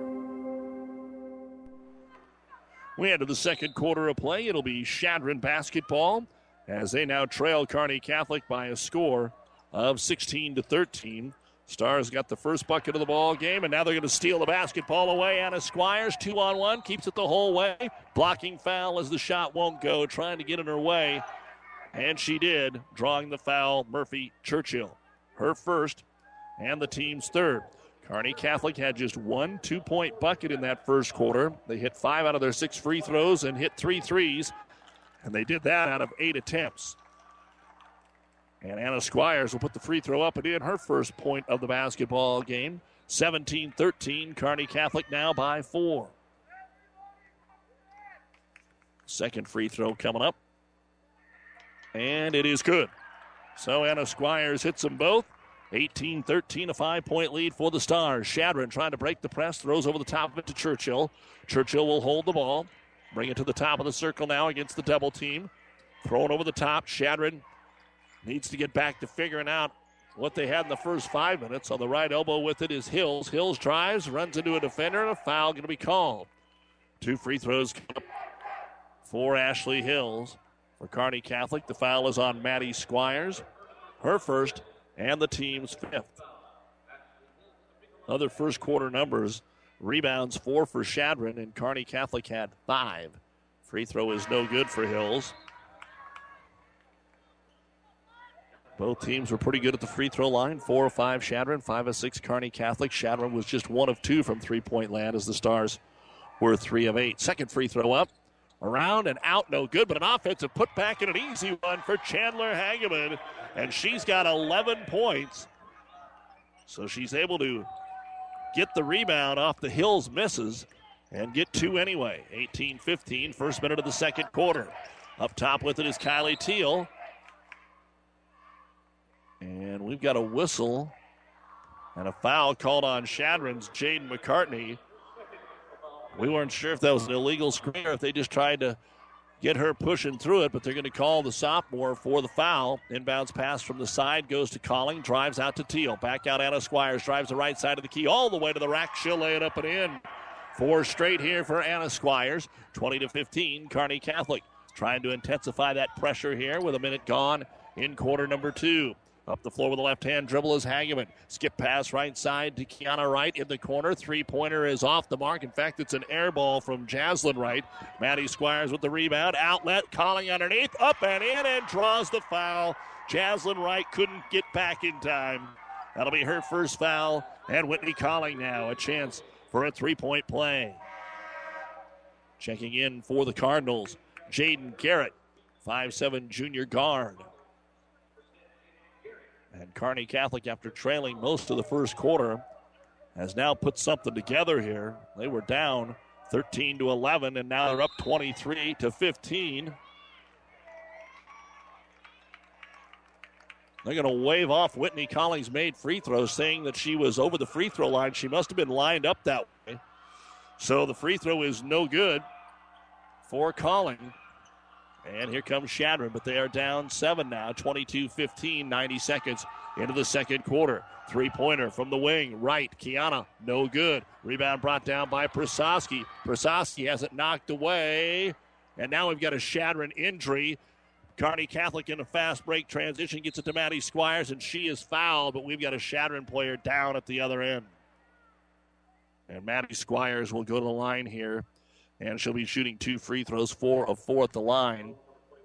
[SPEAKER 1] We enter the second quarter of play. It'll be Shadron basketball as they now trail Kearney Catholic by a score of 16-13. Stars got the first bucket of the ball game, and now they're going to steal the basketball away. Anna Squires, 2-on-1, keeps it the whole way. Blocking foul as the shot won't go, trying to get in her way. And she did, drawing the foul, Murphy Churchill. Her first, and the team's third. Kearney Catholic had just one 2-point bucket in that first quarter. They hit 5 out of their 6 free throws and hit 3 threes, and they did that out of 8 attempts. And Anna Squires will put the free throw up and in her first point of the basketball game. 17-13, Kearney Catholic now by 4. Second free throw coming up, and it is good. So Anna Squires hits them both. 18-13, a 5-point lead for the Stars. Shadron trying to break the press, throws over the top of it to Churchill. Churchill will hold the ball, bring it to the top of the circle now against the double team. Throw it over the top. Shadron needs to get back to figuring out what they had in the first 5 minutes. On the right elbow with it is Hills. Hills drives, runs into a defender, and a foul going to be called. 2 free throws for Ashley Hills. For Kearney Catholic, the foul is on Maddie Squires, her first and the team's 5th. Other first quarter numbers, rebounds 4 for Shadron, and Kearney Catholic had 5. Free throw is no good for Hills. Both teams were pretty good at the free throw line. 4 of 5 Shadron, 5 of 6 Kearney Catholic. Shadron was just 1 of 2 from three-point land as the Stars were 3 of 8. Second free throw up. Around and out, no good, but an offensive putback and an easy one for Chandler Hageman. And she's got 11 points. So she's able to get the rebound off the Hills misses and get 2 anyway. 18-15, first minute of the second quarter. Up top with it is Kylie Teal. And we've got a whistle and a foul called on Shadron's Jaden McCartney. We weren't sure if that was an illegal screen or if they just tried to get her pushing through it, but they're going to call the sophomore for the foul. Inbounds pass from the side, goes to Colling, drives out to Teal. Back out Anna Squires, drives the right side of the key all the way to the rack. She'll lay it up and in. 4 straight here for Anna Squires. 20-15, Kearney Catholic trying to intensify that pressure here with a minute gone in quarter number 2. Up the floor with a left-hand dribble is Hageman. Skip pass right side to Kiana Wright in the corner. Three-pointer is off the mark. In fact, it's an air ball from Jaslyn Wright. Maddie Squires with the rebound. Outlet, Colling underneath. Up and in and draws the foul. Jaslyn Wright couldn't get back in time. That'll be her first foul. And Whitney Colling now a chance for a 3-point play. Checking in for the Cardinals, Jaden Garrett, 5'7" junior guard. And Kearney Catholic, after trailing most of the first quarter, has now put something together here. They were down 13-11, and now they're up 23-15. They're going to wave off Whitney Collings' made free throws, saying that she was over the free throw line. She must have been lined up that way. So the free throw is no good for Colling. And here comes Shadron, but they are down 7 now, 22-15, 90 seconds into the second quarter. Three-pointer from the wing, right, Kiana, no good. Rebound brought down by Prasowski. Prasowski has it knocked away, and now we've got a Shadron injury. Kearney Catholic in a fast break transition gets it to Maddie Squires, and she is fouled, but we've got a Shadron player down at the other end. And Maddie Squires will go to the line here. And she'll be shooting 2 free throws, 4 of 4 at the line.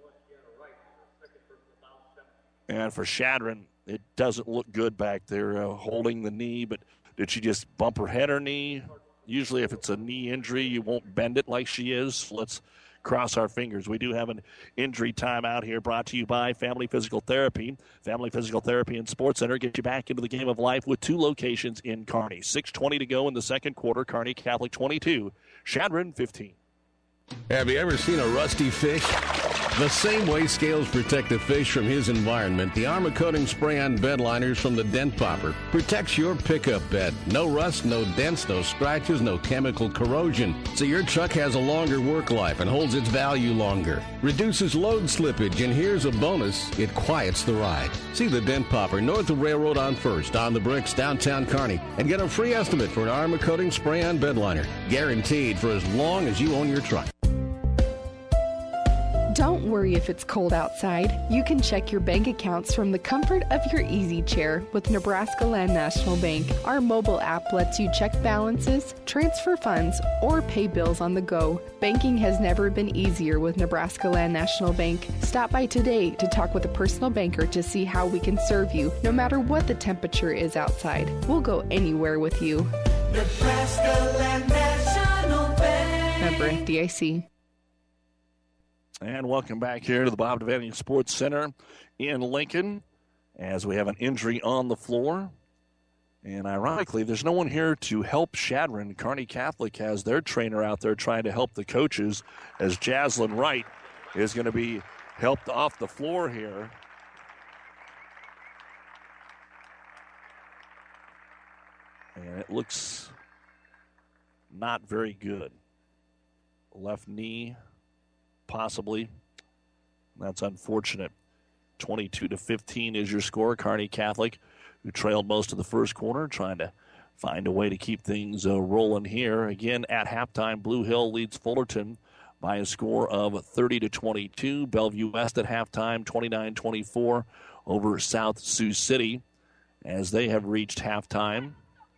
[SPEAKER 1] And for Shadron, it doesn't look good back there, holding the knee. But did she just bump her head or knee? Usually if it's a knee injury, you won't bend it like she is. Let's cross our fingers. We do have an injury timeout here brought to you by Family Physical Therapy. Family Physical Therapy and Sports Center get you back into the game of life with 2 locations in Kearney. 6:20 to go in the second quarter. Kearney Catholic 22, Shadron 15.
[SPEAKER 20] Have you ever seen a rusty fish? The same way Scales protect the fish from his environment, the Armor Coating Spray-On bed liners from the Dent Popper protects your pickup bed. No rust, no dents, no scratches, no chemical corrosion. So your truck has a longer work life and holds its value longer. Reduces load slippage, and here's a bonus, it quiets the ride. See the Dent Popper north of Railroad on First, on the Bricks, downtown Kearney, and get a free estimate for an Armor Coating Spray-On bed liner. Guaranteed for as long as you own your truck.
[SPEAKER 21] Don't worry if it's cold outside. You can check your bank accounts from the comfort of your easy chair with Nebraska Land National Bank. Our mobile app lets you check balances, transfer funds, or pay bills on the go. Banking has never been easier with Nebraska Land National Bank. Stop by today to talk with a personal banker to see how we can serve you, no matter what the temperature is outside. We'll go anywhere with you.
[SPEAKER 22] Nebraska Land National Bank.
[SPEAKER 21] Member FDIC.
[SPEAKER 1] And welcome back here to the Bob Devaney Sports Center in Lincoln as we have an injury on the floor. And ironically, there's no one here to help Shadron. Kearney Catholic has their trainer out there trying to help the coaches as Jaslyn Wright is going to be helped off the floor here. And it looks not very good. Left knee, possibly. That's unfortunate. 22-15 is your score. Kearney Catholic, who trailed most of the first quarter, trying to find a way to keep things rolling here. Again, at halftime, Blue Hill leads Fullerton by a score of 30-22. Bellevue West at halftime, 29-24 over South Sioux City as they have reached halftime.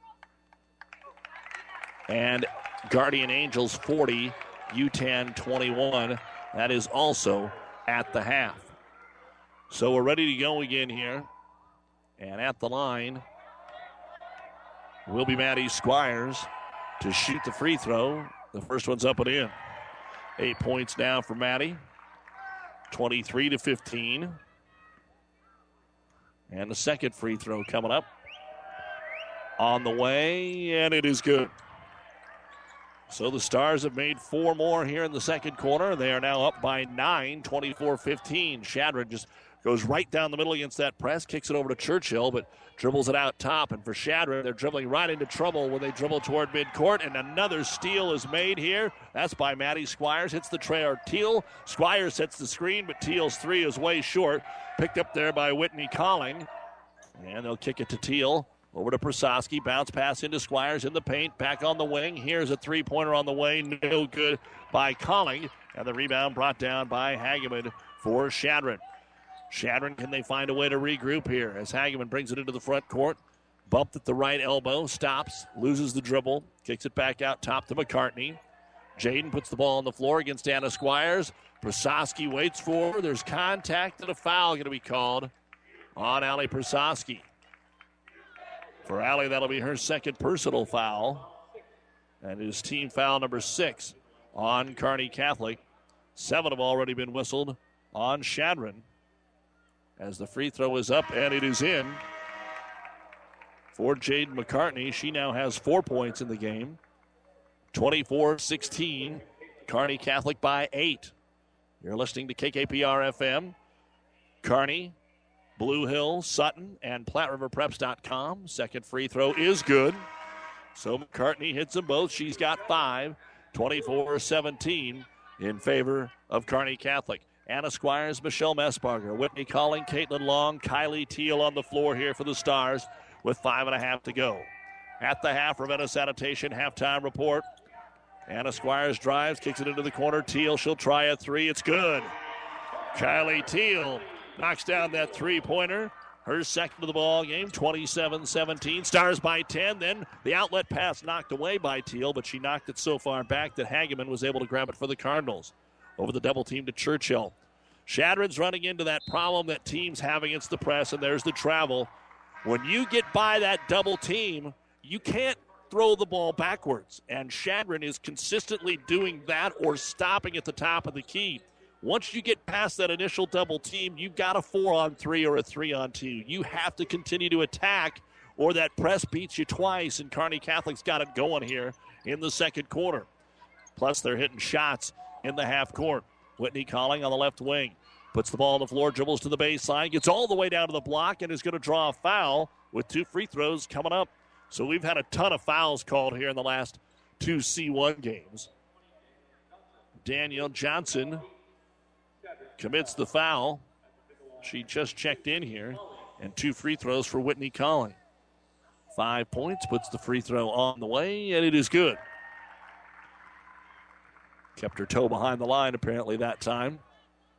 [SPEAKER 1] And Guardian Angels 40, UTAN 21. That is also at the half. So we're ready to go again here. And at the line will be Maddie Squires to shoot the free throw. The first one's up and in. 8 points now for Maddie. 23-15. And the second free throw coming up. On the way, and it is good. So the Stars have made 4 more here in the second quarter. They are now up by 9, 24-15. Shadron just goes right down the middle against that press, kicks it over to Churchill, but dribbles it out top. And for Shadron, they're dribbling right into trouble when they dribble toward midcourt. And another steal is made here. That's by Maddie Squires. Hits the tray or Teal. Squires sets the screen, but Teal's three is way short. Picked up there by Whitney Colling. And they'll kick it to Teal. Over to Prasowski. Bounce pass into Squires in the paint. Back on the wing. Here's a three-pointer on the way. No good by Colling. And the rebound brought down by Hageman for Shadron. Shadron, can they find a way to regroup here as Hageman brings it into the front court? Bumped at the right elbow. Stops. Loses the dribble. Kicks it back out top to McCartney. Jaden puts the ball on the floor against Anna Squires. Prasowski waits for her. There's contact and a foul going to be called on Allie Prasowski. For Allie, that'll be her second personal foul. And it is team foul number 6 on Kearney Catholic. 7 have already been whistled on Shadron. As the free throw is up and it is in for Jaden McCartney. She now has 4 points in the game. 24-16. Kearney Catholic by 8. You're listening to KKPR-FM. Kearney, Blue Hill, Sutton, and PlatteRiverPreps.com. Second free throw is good. So McCartney hits them both. She's got 5. 24-17 in favor of Kearney Catholic. Anna Squires, Michelle Messbarger, Whitney Colling, Caitlin Long, Kylie Teal on the floor here for the Stars with 5.5 to go. At the half, Ravenna Sanitation halftime report. Anna Squires drives, kicks it into the corner. Teal, she'll try a three. It's good. Kylie Teal knocks down that three-pointer. Her second of the ball game, 27-17. Stars by 10. Then the outlet pass knocked away by Teal, but she knocked it so far back that Hageman was able to grab it for the Cardinals. Over the double team to Churchill. Shadron's running into that problem that teams have against the press, and there's the travel. When you get by that double team, you can't throw the ball backwards, and Shadron is consistently doing that or stopping at the top of the key. Once you get past that initial double team, you've got a 4-on-3 or a 3-on-2. You have to continue to attack, or that press beats you twice, and Kearney Catholic's got it going here in the second quarter. Plus, they're hitting shots in the half court. Whitney Colling on the left wing. Puts the ball on the floor, dribbles to the baseline, gets all the way down to the block, and is going to draw a foul with 2 free throws coming up. So we've had a ton of fouls called here in the last 2 C1 games. Danielle Johnson commits the foul. She just checked in here. And 2 free throws for Whitney Colling. 5 points, puts the free throw on the way, and it is good. Kept her toe behind the line apparently that time.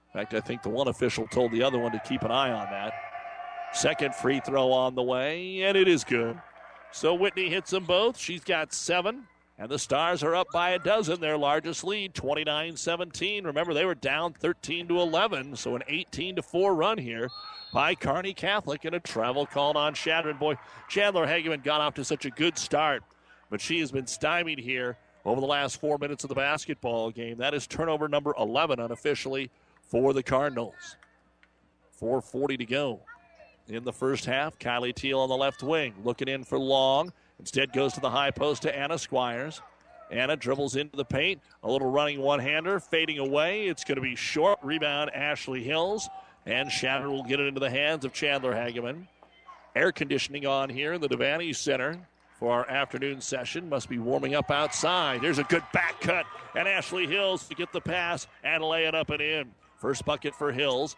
[SPEAKER 1] In fact, I think the one official told the other one to keep an eye on that. Second free throw on the way, and it is good. So Whitney hits them both. She's got 7, and the Stars are up by a dozen. Their largest lead, 29-17. Remember, they were down 13-11, so an 18-4 run here by Kearney Catholic, and a travel called on Shadron. Boy, Chandler Hageman got off to such a good start, but she has been stymied here over the last 4 minutes of the basketball game. That is turnover number 11 unofficially for the Cardinals. 4:40 to go in the first half. Kylie Teal on the left wing, looking in for Long. Instead goes to the high post to Anna Squires. Anna dribbles into the paint. A little running one-hander, fading away. It's going to be short. Rebound, Ashley Hills. And Shadron will get it into the hands of Chandler Hageman. Air conditioning on here in the Devaney Center for our afternoon session. Must be warming up outside. There's a good back cut. And Ashley Hills to get the pass and lay it up and in. First bucket for Hills.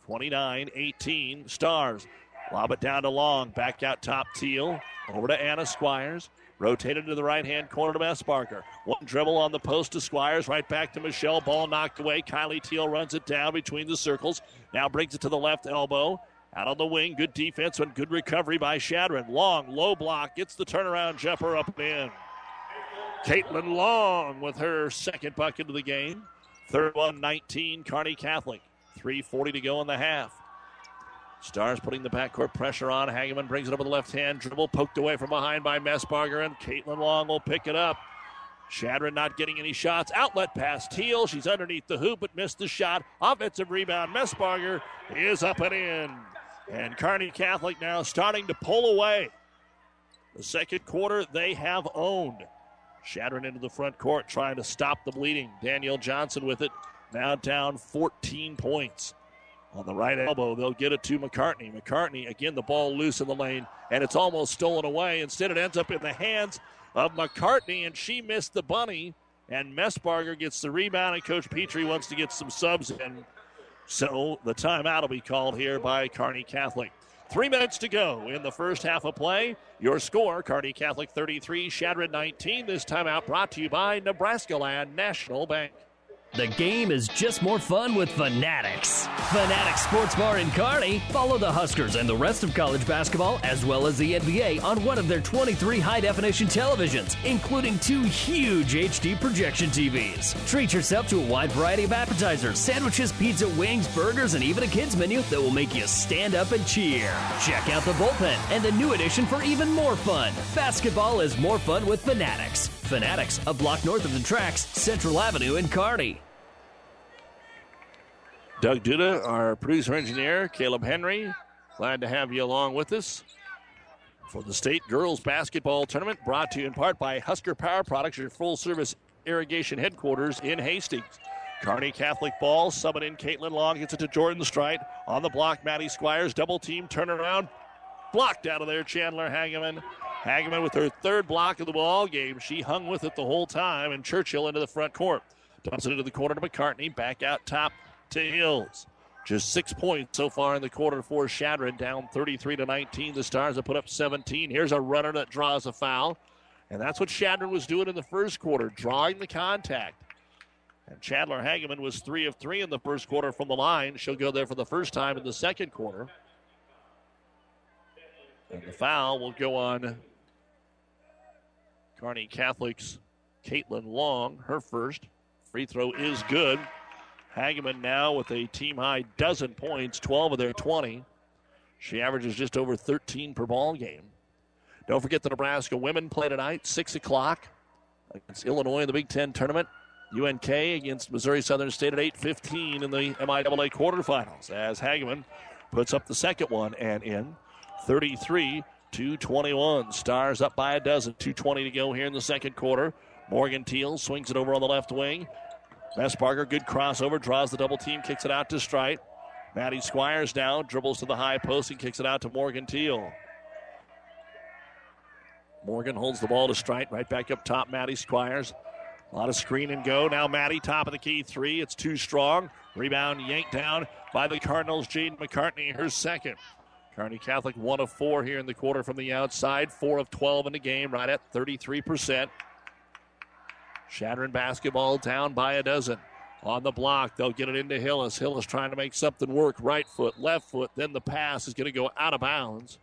[SPEAKER 1] 29-18 Stars. Lob it down to Long. Back out top Teal. Over to Anna Squires. Rotated to the right-hand corner to Messbarger. One dribble on the post to Squires. Right back to Michelle. Ball knocked away. Kylie Teal runs it down between the circles. Now brings it to the left elbow. Out on the wing. Good defense and good recovery by Shadron. Long, low block. Gets the turnaround jumper up and in. Caitlin Long with her second bucket of the game. 31-19 Kearney Catholic. 3:40 to go in the half. Stars putting the backcourt pressure on. Hageman brings it up with the left hand. Dribble poked away from behind by Messbarger, and Caitlin Long will pick it up. Shadron not getting any shots. Outlet pass Teal. She's underneath the hoop but missed the shot. Offensive rebound. Messbarger is up and in. And Kearney Catholic now starting to pull away. The second quarter they have owned. Shadron into the front court trying to stop the bleeding. Danielle Johnson with it. Now down 14 points. On the right elbow, they'll get it to McCartney. McCartney, again, the ball loose in the lane, and it's almost stolen away. Instead, it ends up in the hands of McCartney, and she missed the bunny. And Messbarger gets the rebound, and Coach Petrie wants to get some subs in. So the timeout will be called here by Kearney Catholic. 3 minutes to go in the first half of play. Your score, Kearney Catholic 33, Shadron 19. This timeout brought to you by Nebraska Land National Bank.
[SPEAKER 4] The game is just more fun with Fanatics. Fanatics Sports Bar in Kearney. Follow the Huskers and the rest of college basketball as well as the NBA on one of their 23 high-definition televisions, including 2 huge HD projection TVs. Treat yourself to a wide variety of appetizers, sandwiches, pizza, wings, burgers, and even a kids menu that will make you stand up and cheer. Check out the bullpen and the new addition for even more fun. Basketball is more fun with Fanatics. Fanatics, a block north of the tracks, Central Avenue in Kearney.
[SPEAKER 1] Doug Duda, our producer-engineer, Caleb Henry, glad to have you along with us for the State Girls Basketball Tournament, brought to you in part by Husker Power Products, your full-service irrigation headquarters in Hastings. Kearney Catholic ball, subbing in Caitlin Long, gets it to Jordan Strite. On the block, Maddie Squires, double team, turnaround, blocked out of there, Chandler Hageman. Hageman with her third block of the ball game. She hung with it the whole time, and Churchill into the front court. Dumps it into the corner to McCartney, back out top to Hills. Just 6 points so far in the quarter for Shadron, down 33-19. The Stars have put up 17. Here's a runner that draws a foul. And that's what Shadron was doing in the first quarter, drawing the contact. And Chandler Hageman was 3 of 3 in the first quarter from the line. She'll go there for the first time in the second quarter. And the foul will go on Kearney Catholic's Caitlin Long, her first. Free throw is good. Hageman now with a team-high dozen points, 12 of their 20. She averages just over 13 per ball game. Don't forget the Nebraska women play tonight, 6 o'clock against Illinois in the Big Ten tournament. UNK against Missouri Southern State at 8:15 in the MIAA quarterfinals as Hageman puts up the second one and in 33-21. Stars up by a dozen, 2:20 to go here in the second quarter. Morgan Teal swings it over on the left wing. Messbarger, good crossover, draws the double team, kicks it out to Strite. Maddie Squires now dribbles to the high post and kicks it out to Morgan Teal. Morgan holds the ball to Strite, right back up top, Maddie Squires. A lot of screen and go. Now Maddie, top of the key, 3. It's too strong. Rebound yanked down by the Cardinals. Jade McCartney, her second. Kearney Catholic 1 of 4 here in the quarter from the outside. 4 of 12 in the game, right at 33%. Shadron basketball down by a dozen. On the block, they'll get it into Hillis. Hillis trying to make something work. Right foot, left foot. Then the pass is going to go out of bounds.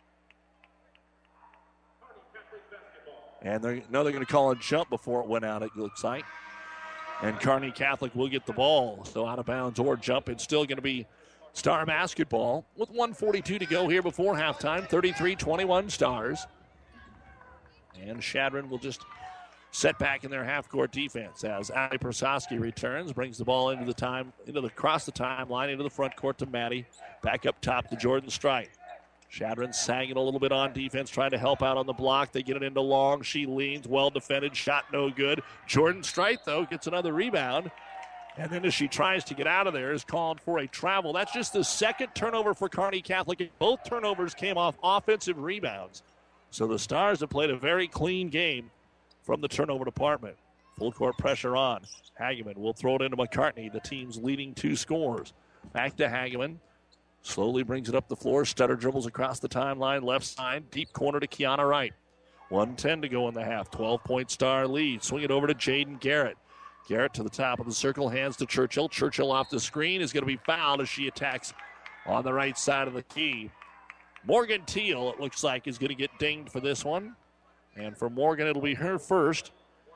[SPEAKER 1] And they're going to call a jump before it went out, it looks like. And Kearney Catholic will get the ball. So out of bounds or jump. It's still going to be Star basketball with 1:42 to go here before halftime. 33-21 Stars. And Shadron will just set back in their half-court defense as Ali Prasowski returns, brings the ball across the timeline, into the front court to Maddie. Back up top to Jordan Strite. Shadron sagging a little bit on defense, trying to help out on the block. They get it into Long. She leans, well defended, shot no good. Jordan Strite, though, gets another rebound. And then as she tries to get out of there, is called for a travel. That's just the second turnover for Kearney Catholic. Both turnovers came off offensive rebounds. So the Stars have played a very clean game from the turnover department. Full court pressure on. Hageman will throw it into McCartney, the team's leading 2 scorers. Back to Hageman. Slowly brings it up the floor. Stutter dribbles across the timeline. Left side. Deep corner to Kiana Wright. 1:10 to go in the half. 12-point Star lead. Swing it over to Jaden Garrett. Garrett to the top of the circle. Hands to Churchill. Churchill off the screen is going to be fouled as she attacks on the right side of the key. Morgan Teal, it looks like, is going to get dinged for this one. And for Morgan, it'll be her first.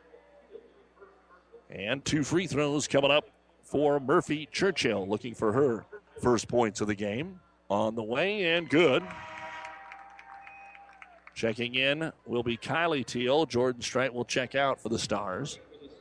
[SPEAKER 1] And 2 free throws coming up for Murphy Churchill, looking for her first points of the game. On the way and good. Checking in will be Kylie Teal. Jordan Strite will check out for the Stars.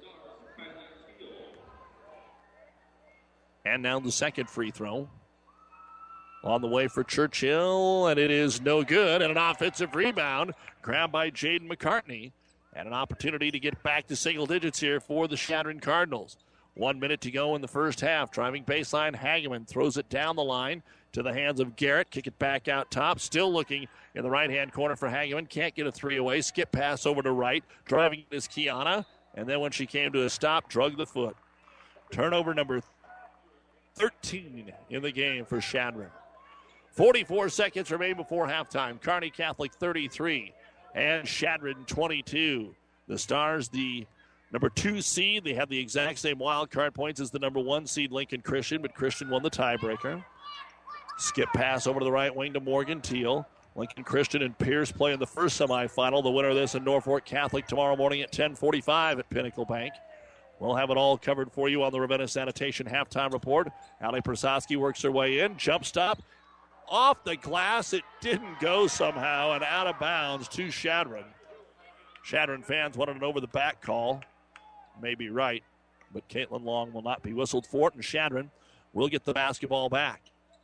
[SPEAKER 1] And now the second free throw. On the way for Churchill, and it is no good. And an offensive rebound grabbed by Jaden McCartney. And an opportunity to get back to single digits here for the Shadron Cardinals. 1 minute to go in the first half. Driving baseline, Hageman throws it down the line to the hands of Garrett. Kick it back out top. Still looking in the right-hand corner for Hageman. Can't get a 3 away. Skip pass over to right. Driving is Kiana. And then when she came to a stop, drug the foot. Turnover number 13 in the game for Shadron. 44 seconds remain before halftime. Kearney Catholic 33 and Shadron 22. The Stars, the number 2 seed. They have the exact same wild card points as the number 1 seed Lincoln Christian, but Christian won the tiebreaker. Skip pass over to the right wing to Morgan Teal. Lincoln Christian and Pierce play in the first semifinal. The winner of this in Norfolk Catholic tomorrow morning at 10:45 at Pinnacle Bank. We'll have it all covered for you on the Ravenna Sanitation halftime report. Ali Prasowski works her way in. Jump stop. Off the glass. It didn't go somehow, and out of bounds to Shadron. Shadron fans wanted an over-the-back call. May be right, but Caitlin Long will not be whistled for it, and Shadron will get the basketball back.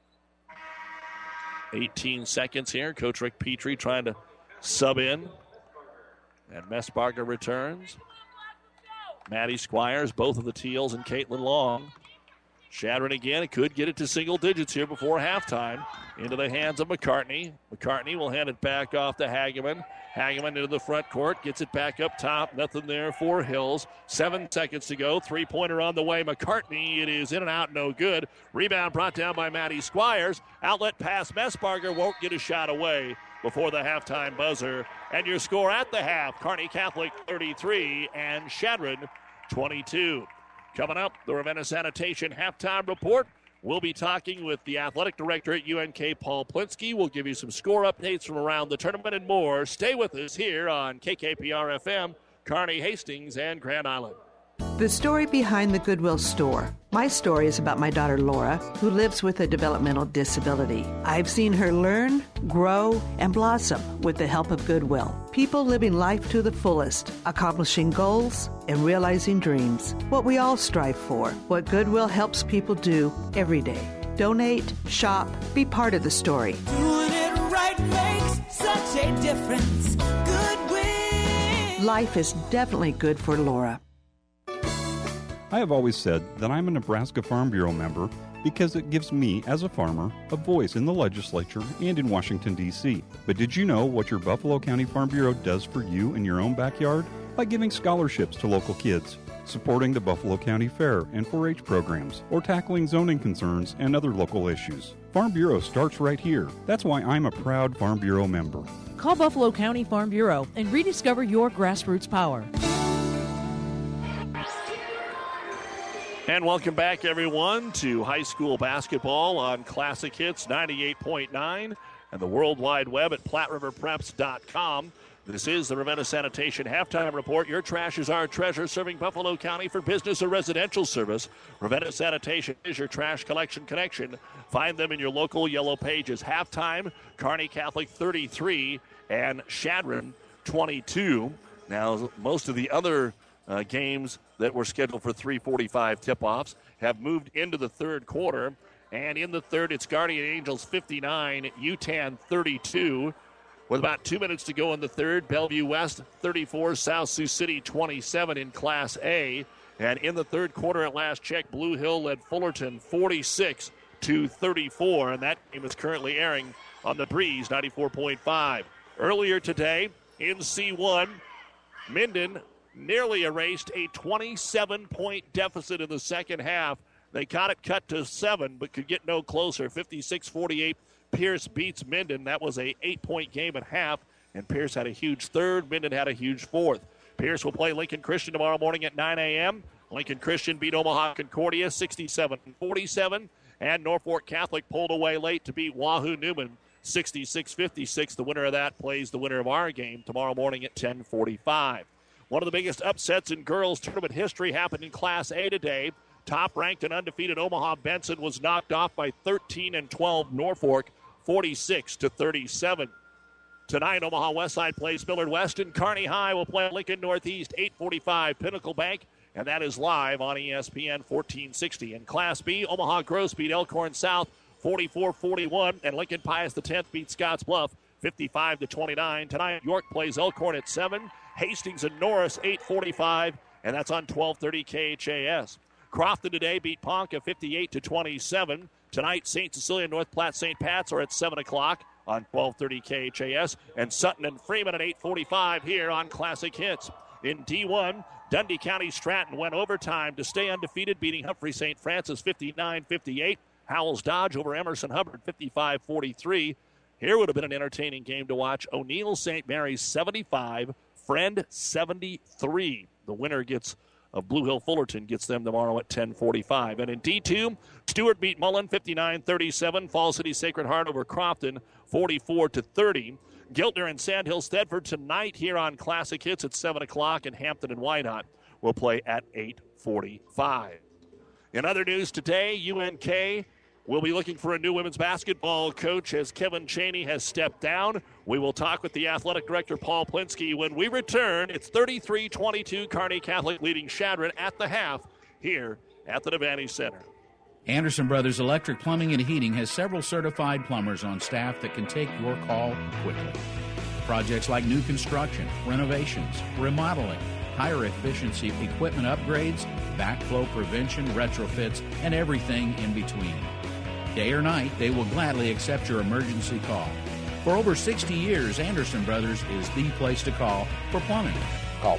[SPEAKER 1] 18 seconds here. Coach Rick Petrie trying to sub in. And Messbarger returns. Maddie Squires, both of the Teals, and Caitlin Long. Shadron again, it could get it to single digits here before halftime. Into the hands of McCartney. McCartney will hand it back off to Hageman. Hageman into the front court, gets it back up top. Nothing there for Hills. 7 seconds to go. 3-pointer on the way. McCartney, it is in and out, no good. Rebound brought down by Maddie Squires. Outlet pass, Messbarger won't get a shot away before the halftime buzzer. And your score at the half, Kearney Catholic 33 and Shadron 22. Coming up, the Ravenna Sanitation halftime report. We'll be talking with the athletic director at UNK, Paul Plinsky. We'll give you some score updates from around the tournament and more. Stay with us here on KKPR-FM, Kearney, Hastings, and Grand Island.
[SPEAKER 2] The story behind the Goodwill store. My story is about my daughter Laura, who lives with a developmental disability. I've seen her learn, grow, and blossom with the help of Goodwill. People living life to the fullest, accomplishing goals and realizing dreams. What we all strive for. What Goodwill helps people do every day. Donate, shop, be part of the story.
[SPEAKER 22] Doing it right makes such a difference. Goodwill.
[SPEAKER 2] Life is definitely good for Laura.
[SPEAKER 3] I have always said that I'm a Nebraska Farm Bureau member because it gives me, as a farmer, a voice in the legislature and in Washington, D.C. But did you know what your Buffalo County Farm Bureau does for you in your own backyard? By giving scholarships to local kids, supporting the Buffalo County Fair and 4-H programs, or tackling zoning concerns and other local issues. Farm Bureau starts right here. That's why I'm a proud Farm Bureau member.
[SPEAKER 23] Call Buffalo County Farm Bureau and rediscover your grassroots power.
[SPEAKER 1] And welcome back, everyone, to high school basketball on Classic Hits 98.9 and the World Wide Web at PlatteRiverPreps.com. This is the Ravenna Sanitation Halftime Report. Your trash is our treasure, serving Buffalo County for business or residential service. Ravenna Sanitation is your trash collection connection. Find them in your local Yellow Pages. Halftime, Kearney Catholic 33 and Shadron 22. Now, most of the other games that were scheduled for 3:45 tip-offs have moved into the third quarter. And in the third, it's Guardian Angels 59, UTAN 32. With about 2 minutes to go in the third, Bellevue West 34, South Sioux City 27 in Class A. And in the third quarter at last check, Blue Hill led Fullerton 46-34. And that game is currently airing on the Breeze 94.5. Earlier today in C1, Minden nearly erased a 27-point deficit in the second half. They got it cut to 7, but could get no closer. 56-48, Pierce beats Minden. That was a 8-point game at half, and Pierce had a huge third. Minden had a huge fourth. Pierce will play Lincoln Christian tomorrow morning at 9 a.m. Lincoln Christian beat Omaha Concordia 67-47, and Norfolk Catholic pulled away late to beat Wahoo Newman 66-56. The winner of that plays the winner of our game tomorrow morning at 10:45. One of the biggest upsets in girls tournament history happened in Class A today. Top-ranked and undefeated Omaha Benson was knocked off by 13-12 Norfolk, 46-37. Tonight, Omaha Westside plays Millard Weston. Kearney High will play Lincoln Northeast, 8:45 Pinnacle Bank, and that is live on ESPN 1460. In Class B, Omaha Gross beat Elkhorn South 44-41, and Lincoln Pius X beat Scotts Bluff 55-29. Tonight, York plays Elkhorn at 7. Hastings and Norris, 8:45, and that's on 1230 KHAS. Crofton today beat Ponca 58-27. Tonight, St. Cecilia and North Platte St. Pat's are at 7 o'clock on 1230 KHAS, and Sutton and Freeman at 8:45 here on Classic Hits. In D1, Dundee County Stratton went overtime to stay undefeated, beating Humphrey St. Francis 59-58. Howells Dodge over Emerson Hubbard 55-43. Here would have been an entertaining game to watch. O'Neill St. Mary's 75, Friend 73. The winner of Blue Hill Fullerton gets them tomorrow at 10:45. And in D2, Stewart beat Mullen 59-37. Fall City Sacred Heart over Crofton 44-30. Giltner and Sandhill Stedford tonight here on Classic Hits at 7 o'clock, and Hampton and Whitehot will play at 8:45. In other news today, UNK will be looking for a new women's basketball coach as Kevin Chaney has stepped down. We will talk with the athletic director, Paul Plinsky, when we return. It's 33-22, Kearney Catholic leading Shadron at the half here at the Devaney Center.
[SPEAKER 5] Anderson Brothers Electric Plumbing and Heating has several certified plumbers on staff that can take your call quickly. Projects like new construction, renovations, remodeling, higher efficiency equipment upgrades, backflow prevention, retrofits, and everything in between. Day or night, they will gladly accept your emergency call. For over 60 years, Anderson Brothers is the place to call for plumbing.
[SPEAKER 6] Call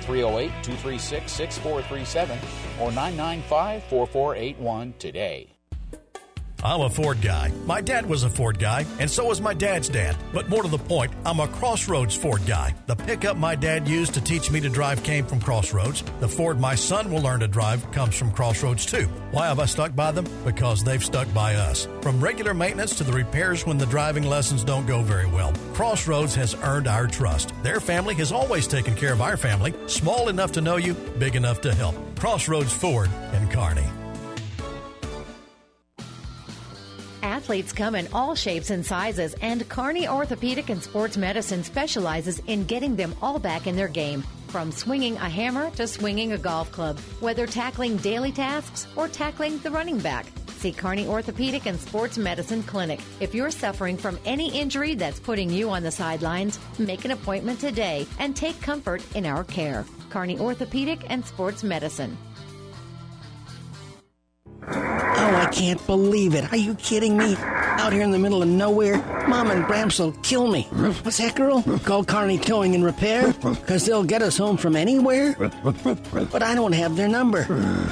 [SPEAKER 6] 308-236-6437 or 995-4481 today.
[SPEAKER 7] I'm a Ford guy. My dad was a Ford guy, and so was my dad's dad. But more to the point, I'm a Crossroads Ford guy. The pickup my dad used to teach me to drive came from Crossroads. The Ford my son will learn to drive comes from Crossroads too. Why have I stuck by them? Because they've stuck by us. From regular maintenance to the repairs when the driving lessons don't go very well, Crossroads has earned our trust. Their family has always taken care of our family, small enough to know you, big enough to help. Crossroads Ford in Kearney.
[SPEAKER 24] Athletes come in all shapes and sizes, and Kearney Orthopedic and Sports Medicine specializes in getting them all back in their game. From swinging a hammer to swinging a golf club, whether tackling daily tasks or tackling the running back. See Kearney Orthopedic and Sports Medicine Clinic. If you're suffering from any injury that's putting you on the sidelines, make an appointment today and take comfort in our care. Kearney Orthopedic and Sports Medicine.
[SPEAKER 25] Oh, I can't believe it. Are you kidding me? Out here in the middle of nowhere, Mom and Bramps will kill me. What's that, girl? Call Kearney Towing and Repair? Because they'll get us home from anywhere? But I don't have their number.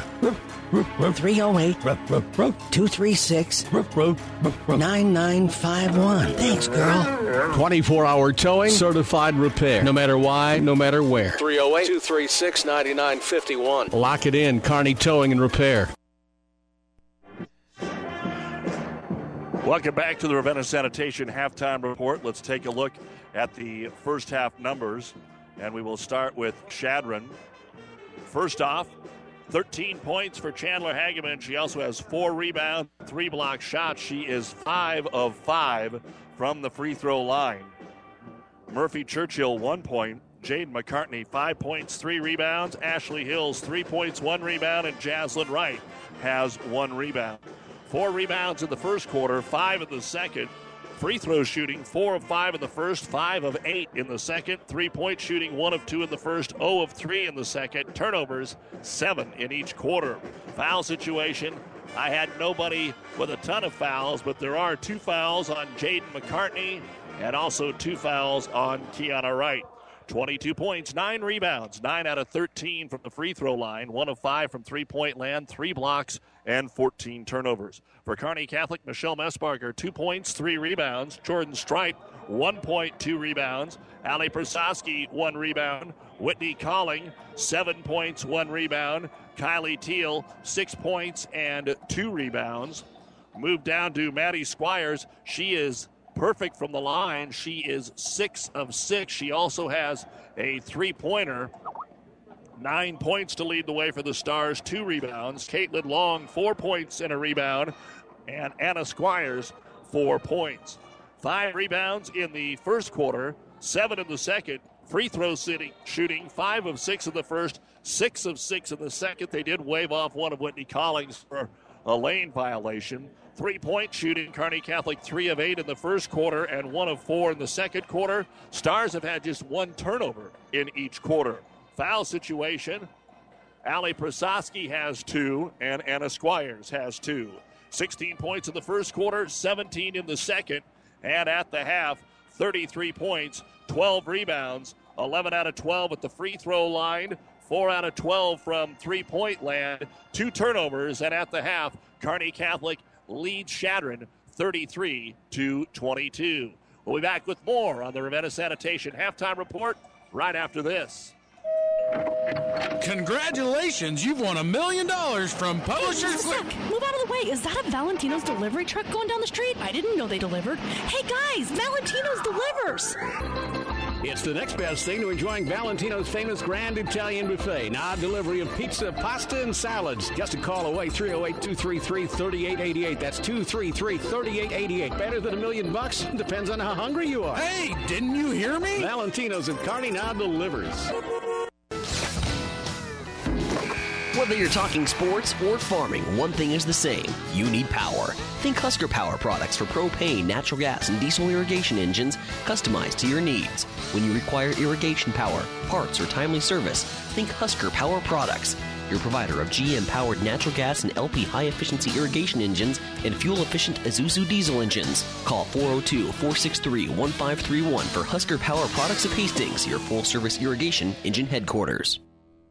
[SPEAKER 25] 308-236-9951. Thanks, girl.
[SPEAKER 20] 24-hour towing, certified repair. No matter why, no matter where.
[SPEAKER 26] 308-236-9951.
[SPEAKER 20] Lock it in, Kearney Towing and Repair.
[SPEAKER 1] Welcome back to the Ravenna Sanitation Halftime Report. Let's take a look at the first half numbers, and we will start with Shadron. First off, 13 points for Chandler Hageman. She also has 4 rebounds, 3 block shots. She is 5 of 5 from the free throw line. Murphy Churchill, 1 point. Jaden McCartney, 5 points, 3 rebounds. Ashley Hills, 3 points, 1 rebound. And Jaslyn Wright has 1 rebound. 4 rebounds in the first quarter, 5 in the second. Free throw shooting, 4 of 5 in the first, 5 of 8 in the second. 3-point shooting, 1 of 2 in the first, 0 of 3 in the second. Turnovers, 7 in each quarter. Foul situation, I had nobody with a ton of fouls, but there are 2 fouls on Jaden McCartney and also 2 fouls on Kiana Wright. 22 points, 9 rebounds, 9 out of 13 from the free throw line, 1 of 5 from three-point land, 3 blocks, and 14 turnovers. For Kearney Catholic, Michelle Messbarger, 2 points, 3 rebounds. Jordan Stripe, 1 point, 2 rebounds. Allie Prasowski, 1 rebound. Whitney Calling, 7 points, 1 rebound. Kylie Teal, 6 points and 2 rebounds. Move down to Maddie Squires. She is perfect from the line. She is 6 of 6. She also has a 3-pointer. 9 points to lead the way for the Stars, 2 rebounds. Caitlin Long, 4 points and a rebound. And Anna Squires, 4 points. 5 rebounds in the first quarter, 7 in the second. Free throw shooting, 5 of 6 in the first, 6 of 6 in the second. They did wave off one of Whitney Collins for a lane violation. 3-point shooting, Kearney Catholic 3 of 8 in the first quarter and 1 of 4 in the second quarter. Stars have had just 1 turnover in each quarter. Foul situation, Allie Prasowski has 2 and Anna Squires has 2. 16 points in the first quarter, 17 in the second, and at the half, 33 points, 12 rebounds, 11 out of 12 at the free throw line, 4 out of 12 from three-point land, 2 turnovers, and at the half, Kearney Catholic leads Shadron 33-22. We'll be back with more on the Ravenna Sanitation Halftime Report right after this.
[SPEAKER 8] Congratulations, you've won $1 million from Publishers.
[SPEAKER 9] Hey, move out of the way. Is that a Valentino's delivery truck going down the street? I didn't know they delivered. Hey guys, Valentino's delivers.
[SPEAKER 10] It's the next best thing to enjoying Valentino's famous Grand Italian Buffet. Now delivery of pizza, pasta, and salads. Just a call away, 308-233-3888. That's 233-3888. Better than $1 million? Depends on how hungry you are.
[SPEAKER 8] Hey, didn't you hear me?
[SPEAKER 10] Valentino's at Kearney now delivers.
[SPEAKER 11] Whether you're talking sports or farming, one thing is the same. You need power. Think Husker Power products for propane, natural gas, and diesel irrigation engines customized to your needs. When you require irrigation power, parts, or timely service, think Husker Power products. Your provider of GM-powered natural gas and LP high-efficiency irrigation engines and fuel-efficient Isuzu diesel engines. Call 402-463-1531 for Husker Power products of Hastings, your full-service irrigation engine headquarters.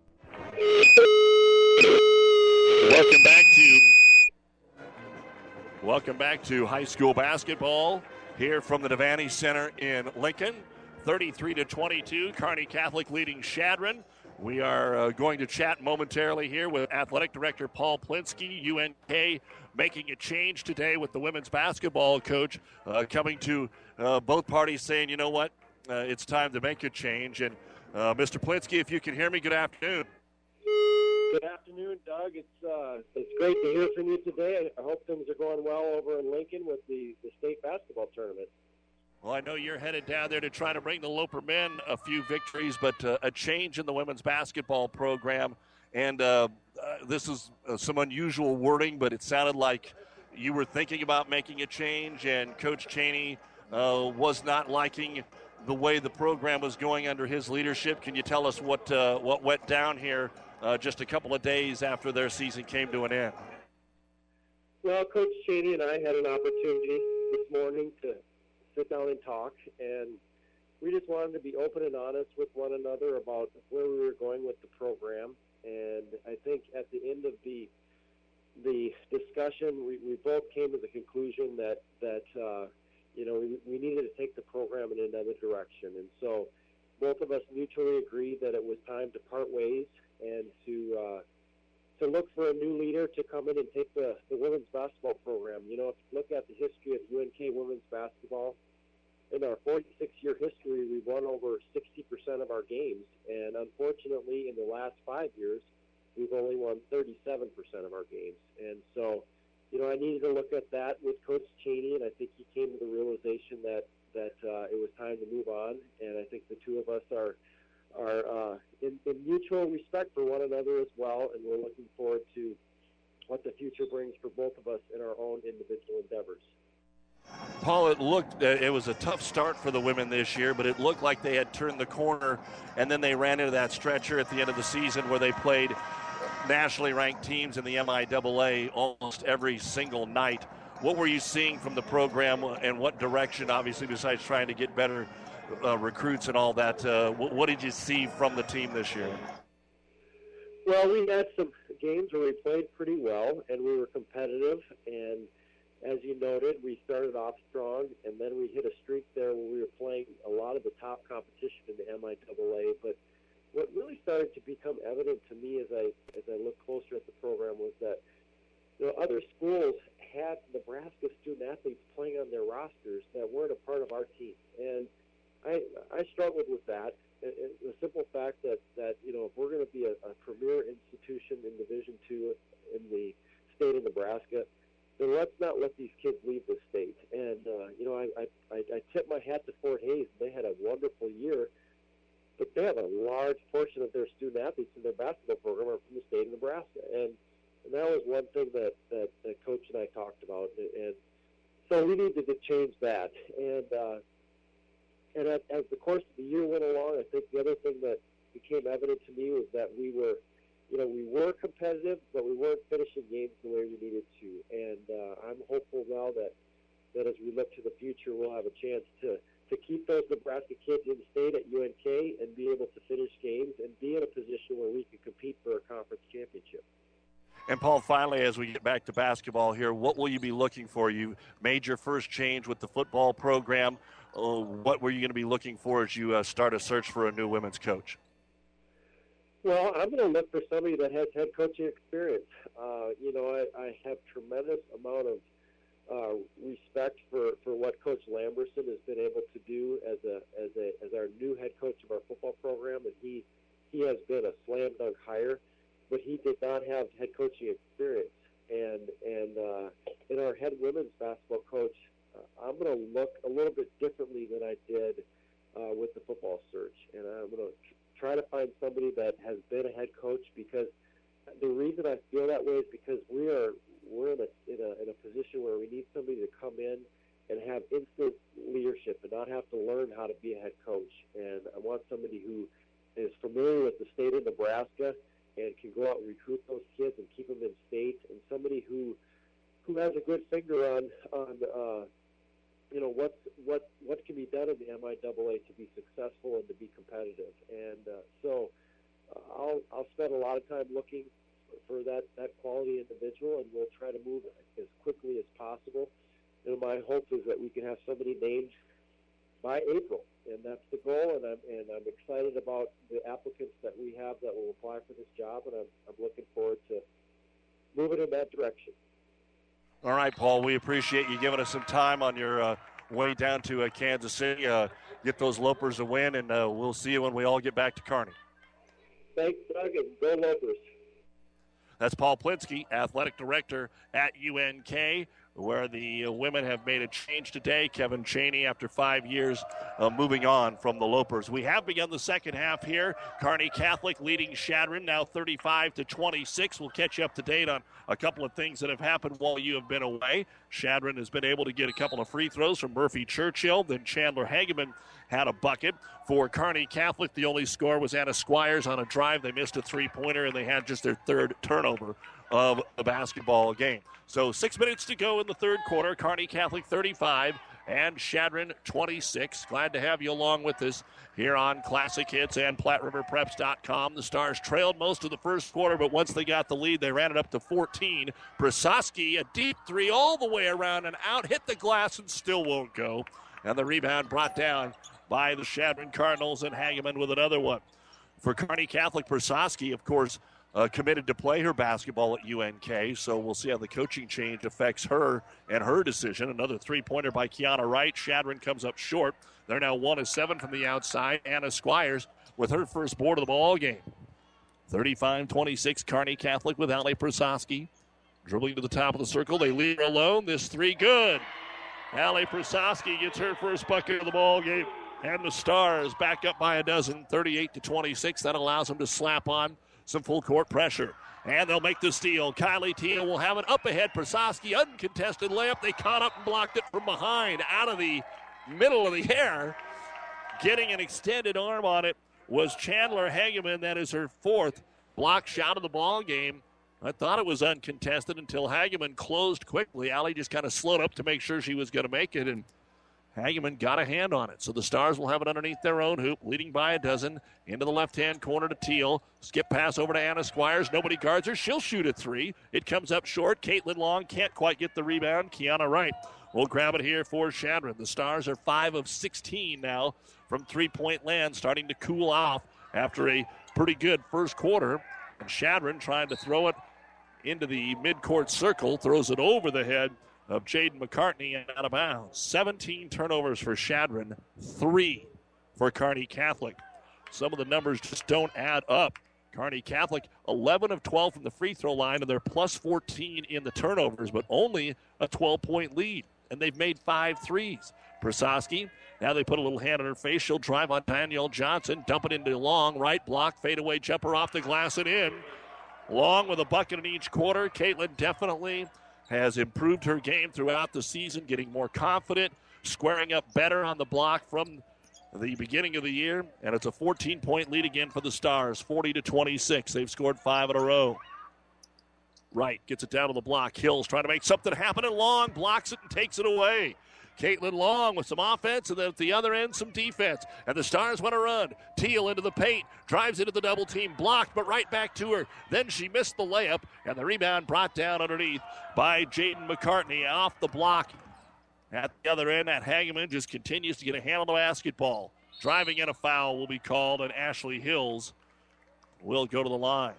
[SPEAKER 1] Welcome back to high school basketball here from the Devaney Center in Lincoln. 33-22, Kearney Catholic leading Shadron. We are going to chat momentarily here with Athletic Director Paul Plinsky. UNK making a change today with the women's basketball coach coming to both parties saying, you know what, it's time to make a change. And Mr. Plinsky, if you can hear me, good afternoon.
[SPEAKER 12] Good afternoon, Doug. It's great to hear from you today. I hope things are going well over in Lincoln with the state basketball tournament.
[SPEAKER 1] Well, I know you're headed down there to try to bring the Loper men a few victories, but a change in the women's basketball program. And this is some unusual wording, but it sounded like you were thinking about making a change, and Coach Cheney was not liking the way the program was going under his leadership. Can you tell us what went down here just a couple of days after their season came to an end?
[SPEAKER 12] Well, Coach Cheney and I had an opportunity this morning to sit down and talk, and we just wanted to be open and honest with one another about where we were going with the program. And I think at the end of the discussion, we both came to the conclusion that we needed to take the program in another direction. And so both of us mutually agreed that it was time to part ways and to look for a new leader to come in and take the women's basketball program. You know, if you look at the history of UNK women's basketball, in our 46-year history, we've won over 60% of our games. And unfortunately, in the last 5 years, we've only won 37% of our games. And so, you know, I needed to look at that with Coach Cheney, and I think he came to the realization that it was time to move on. And I think the two of us are in mutual respect for one another as well, and we're looking forward to what the future brings for both of us in our own individual endeavors.
[SPEAKER 1] Paul, it was a tough start for the women this year, but it looked like they had turned the corner, and then they ran into that stretcher at the end of the season where they played nationally ranked teams in the MIAA almost every single night. What were you seeing from the program, and what direction, obviously, besides trying to get better recruits and all that, what did you see from the team this year?
[SPEAKER 12] Well, we had some games where we played pretty well, and we were competitive, and as you noted, we started off strong, and then we hit a streak there where we were playing a lot of the top competition in the MIAA. But what really started to become evident to me as I looked closer at the program was that, you know, other schools had Nebraska student athletes playing on their rosters that weren't a part of our team, and I struggled with that. The simple fact that you know, if we're going to be a premier institution in Division II in the state of Nebraska, then let's not let these kids leave the state. And, you know, I tip my hat to Fort Hays. They had a wonderful year, but they have a large portion of their student athletes in their basketball program are from the state of Nebraska. And that was one thing that Coach and I talked about. And so we needed to change that. And as the course of the year went along, I think the other thing that became evident to me was that we were competitive, but we weren't finishing games the way we needed to. And I'm hopeful now that as we look to the future, we'll have a chance to keep those Nebraska kids in state at UNK and be able to finish games and be in a position where we can compete for a conference championship.
[SPEAKER 1] And, Paul, finally, as we get back to basketball here, what will you be looking for? You made your first change with the football program. What were you going to be looking for as you start a search for a new women's coach?
[SPEAKER 12] Well, I'm going to look for somebody that has head coaching experience. You know, I have tremendous amount of respect for what Coach Lamberson has been able to do as our new head coach of our football program, and he has been a slam dunk hire, but he did not have head coaching experience. And in our head women's basketball coach, I'm going to look a little bit differently than I did with the football search, and I'm going to try to find somebody that has been a head coach, because the reason I feel that way is because we're in a position where we need somebody to come in and have instant leadership and not have to learn how to be a head coach. And I want somebody who is familiar with the state of Nebraska and can go out and recruit those kids and keep them in state, and somebody who has a good finger on you know, what can be done in the MIAA to be successful and to be competitive. And so I'll spend a lot of time looking for that quality individual, and we'll try to move as quickly as possible. And my hope is that we can have somebody named by April, and that's the goal. And I'm excited about the applicants that we have that will apply for this job, and I'm looking forward to moving in that direction.
[SPEAKER 1] All right, Paul, we appreciate you giving us some time on your way down to Kansas City. Get those Lopers a win, and we'll see you when we all get back to Kearney.
[SPEAKER 12] Thanks, Doug, and go Lopers.
[SPEAKER 1] That's Paul Plinsky, athletic director at UNK, where the women have made a change today. Kevin Cheney, after 5 years, moving on from the Lopers. We have begun the second half here. Kearney Catholic leading Chadron now 35-26. We'll catch you up to date on a couple of things that have happened while you have been away. Chadron has been able to get a couple of free throws from Murphy Churchill. Then Chandler Hageman had a bucket. For Kearney Catholic, the only score was Anna Squires on a drive. They missed a three-pointer, and they had just their third turnover of the basketball game. So 6 minutes to go in the third quarter. Kearney Catholic 35 and Chadron 26. Glad to have you along with us here on Classic Hits and PlatteRiverPreps.com. The Stars trailed most of the first quarter, but once they got the lead, they ran it up to 14. Prososki, a deep three all the way around and out, hit the glass and still won't go. And the rebound brought down by the Chadron Cardinals, and Hageman with another one. For Kearney Catholic, Prososki, of course, committed to play her basketball at UNK, so we'll see how the coaching change affects her and her decision. Another three-pointer by Kiana Wright. Shadron comes up short. They're now 1 of 7 from the outside. Anna Squires with her first board of the ball game. 35-26, Kearney Catholic with Allie Prasowski. Dribbling to the top of the circle. They leave her alone. This three good. Allie Prasowski gets her first bucket of the ball game. And the Stars back up by a dozen, 38-26. That allows them to slap on some full court pressure. And they'll make the steal. Kylie Teal will have it up ahead. Prasowski, uncontested layup. They caught up and blocked it from behind. Out of the middle of the air. Getting an extended arm on it was Chandler Hageman. That is her fourth block shot of the ball game. I thought it was uncontested until Hageman closed quickly. Allie just kind of slowed up to make sure she was going to make it, and Hageman got a hand on it. So the Stars will have it underneath their own hoop, leading by a dozen. Into the left-hand corner to Teal. Skip pass over to Anna Squires. Nobody guards her. She'll shoot a three. It comes up short. Caitlin Long can't quite get the rebound. Kiana Wright will grab it here for Shadron. The Stars are 5 of 16 now from three-point land, starting to cool off after a pretty good first quarter. And Shadron trying to throw it into the midcourt circle, throws it over the head of Jaden McCartney and out of bounds. 17 turnovers for Shadron, 3 for Kearney Catholic. Some of the numbers just don't add up. Kearney Catholic, 11 of 12 from the free throw line, and they're plus 14 in the turnovers, but only a 12-point lead. And they've made 5 threes. Prasowski, now they put a little hand on her face. She'll drive on Danielle Johnson, dump it into Long, right block, fadeaway jumper off the glass and in. Long with a bucket in each quarter. Caitlin definitely has improved her game throughout the season, getting more confident, squaring up better on the block from the beginning of the year. And it's a 14-point lead again for the Stars, 40-26. They've scored 5 in a row. Wright gets it down to the block. Hills trying to make something happen, and Long blocks it and takes it away. Caitlin Long with some offense, and then at the other end, some defense. And the Stars want to run. Teal into the paint, drives into the double team, blocked, but right back to her. Then she missed the layup, and the rebound brought down underneath by Jaden McCartney off the block. At the other end, that Hageman just continues to get a hand on the basketball. Driving in a foul will be called, and Ashley Hills will go to the line.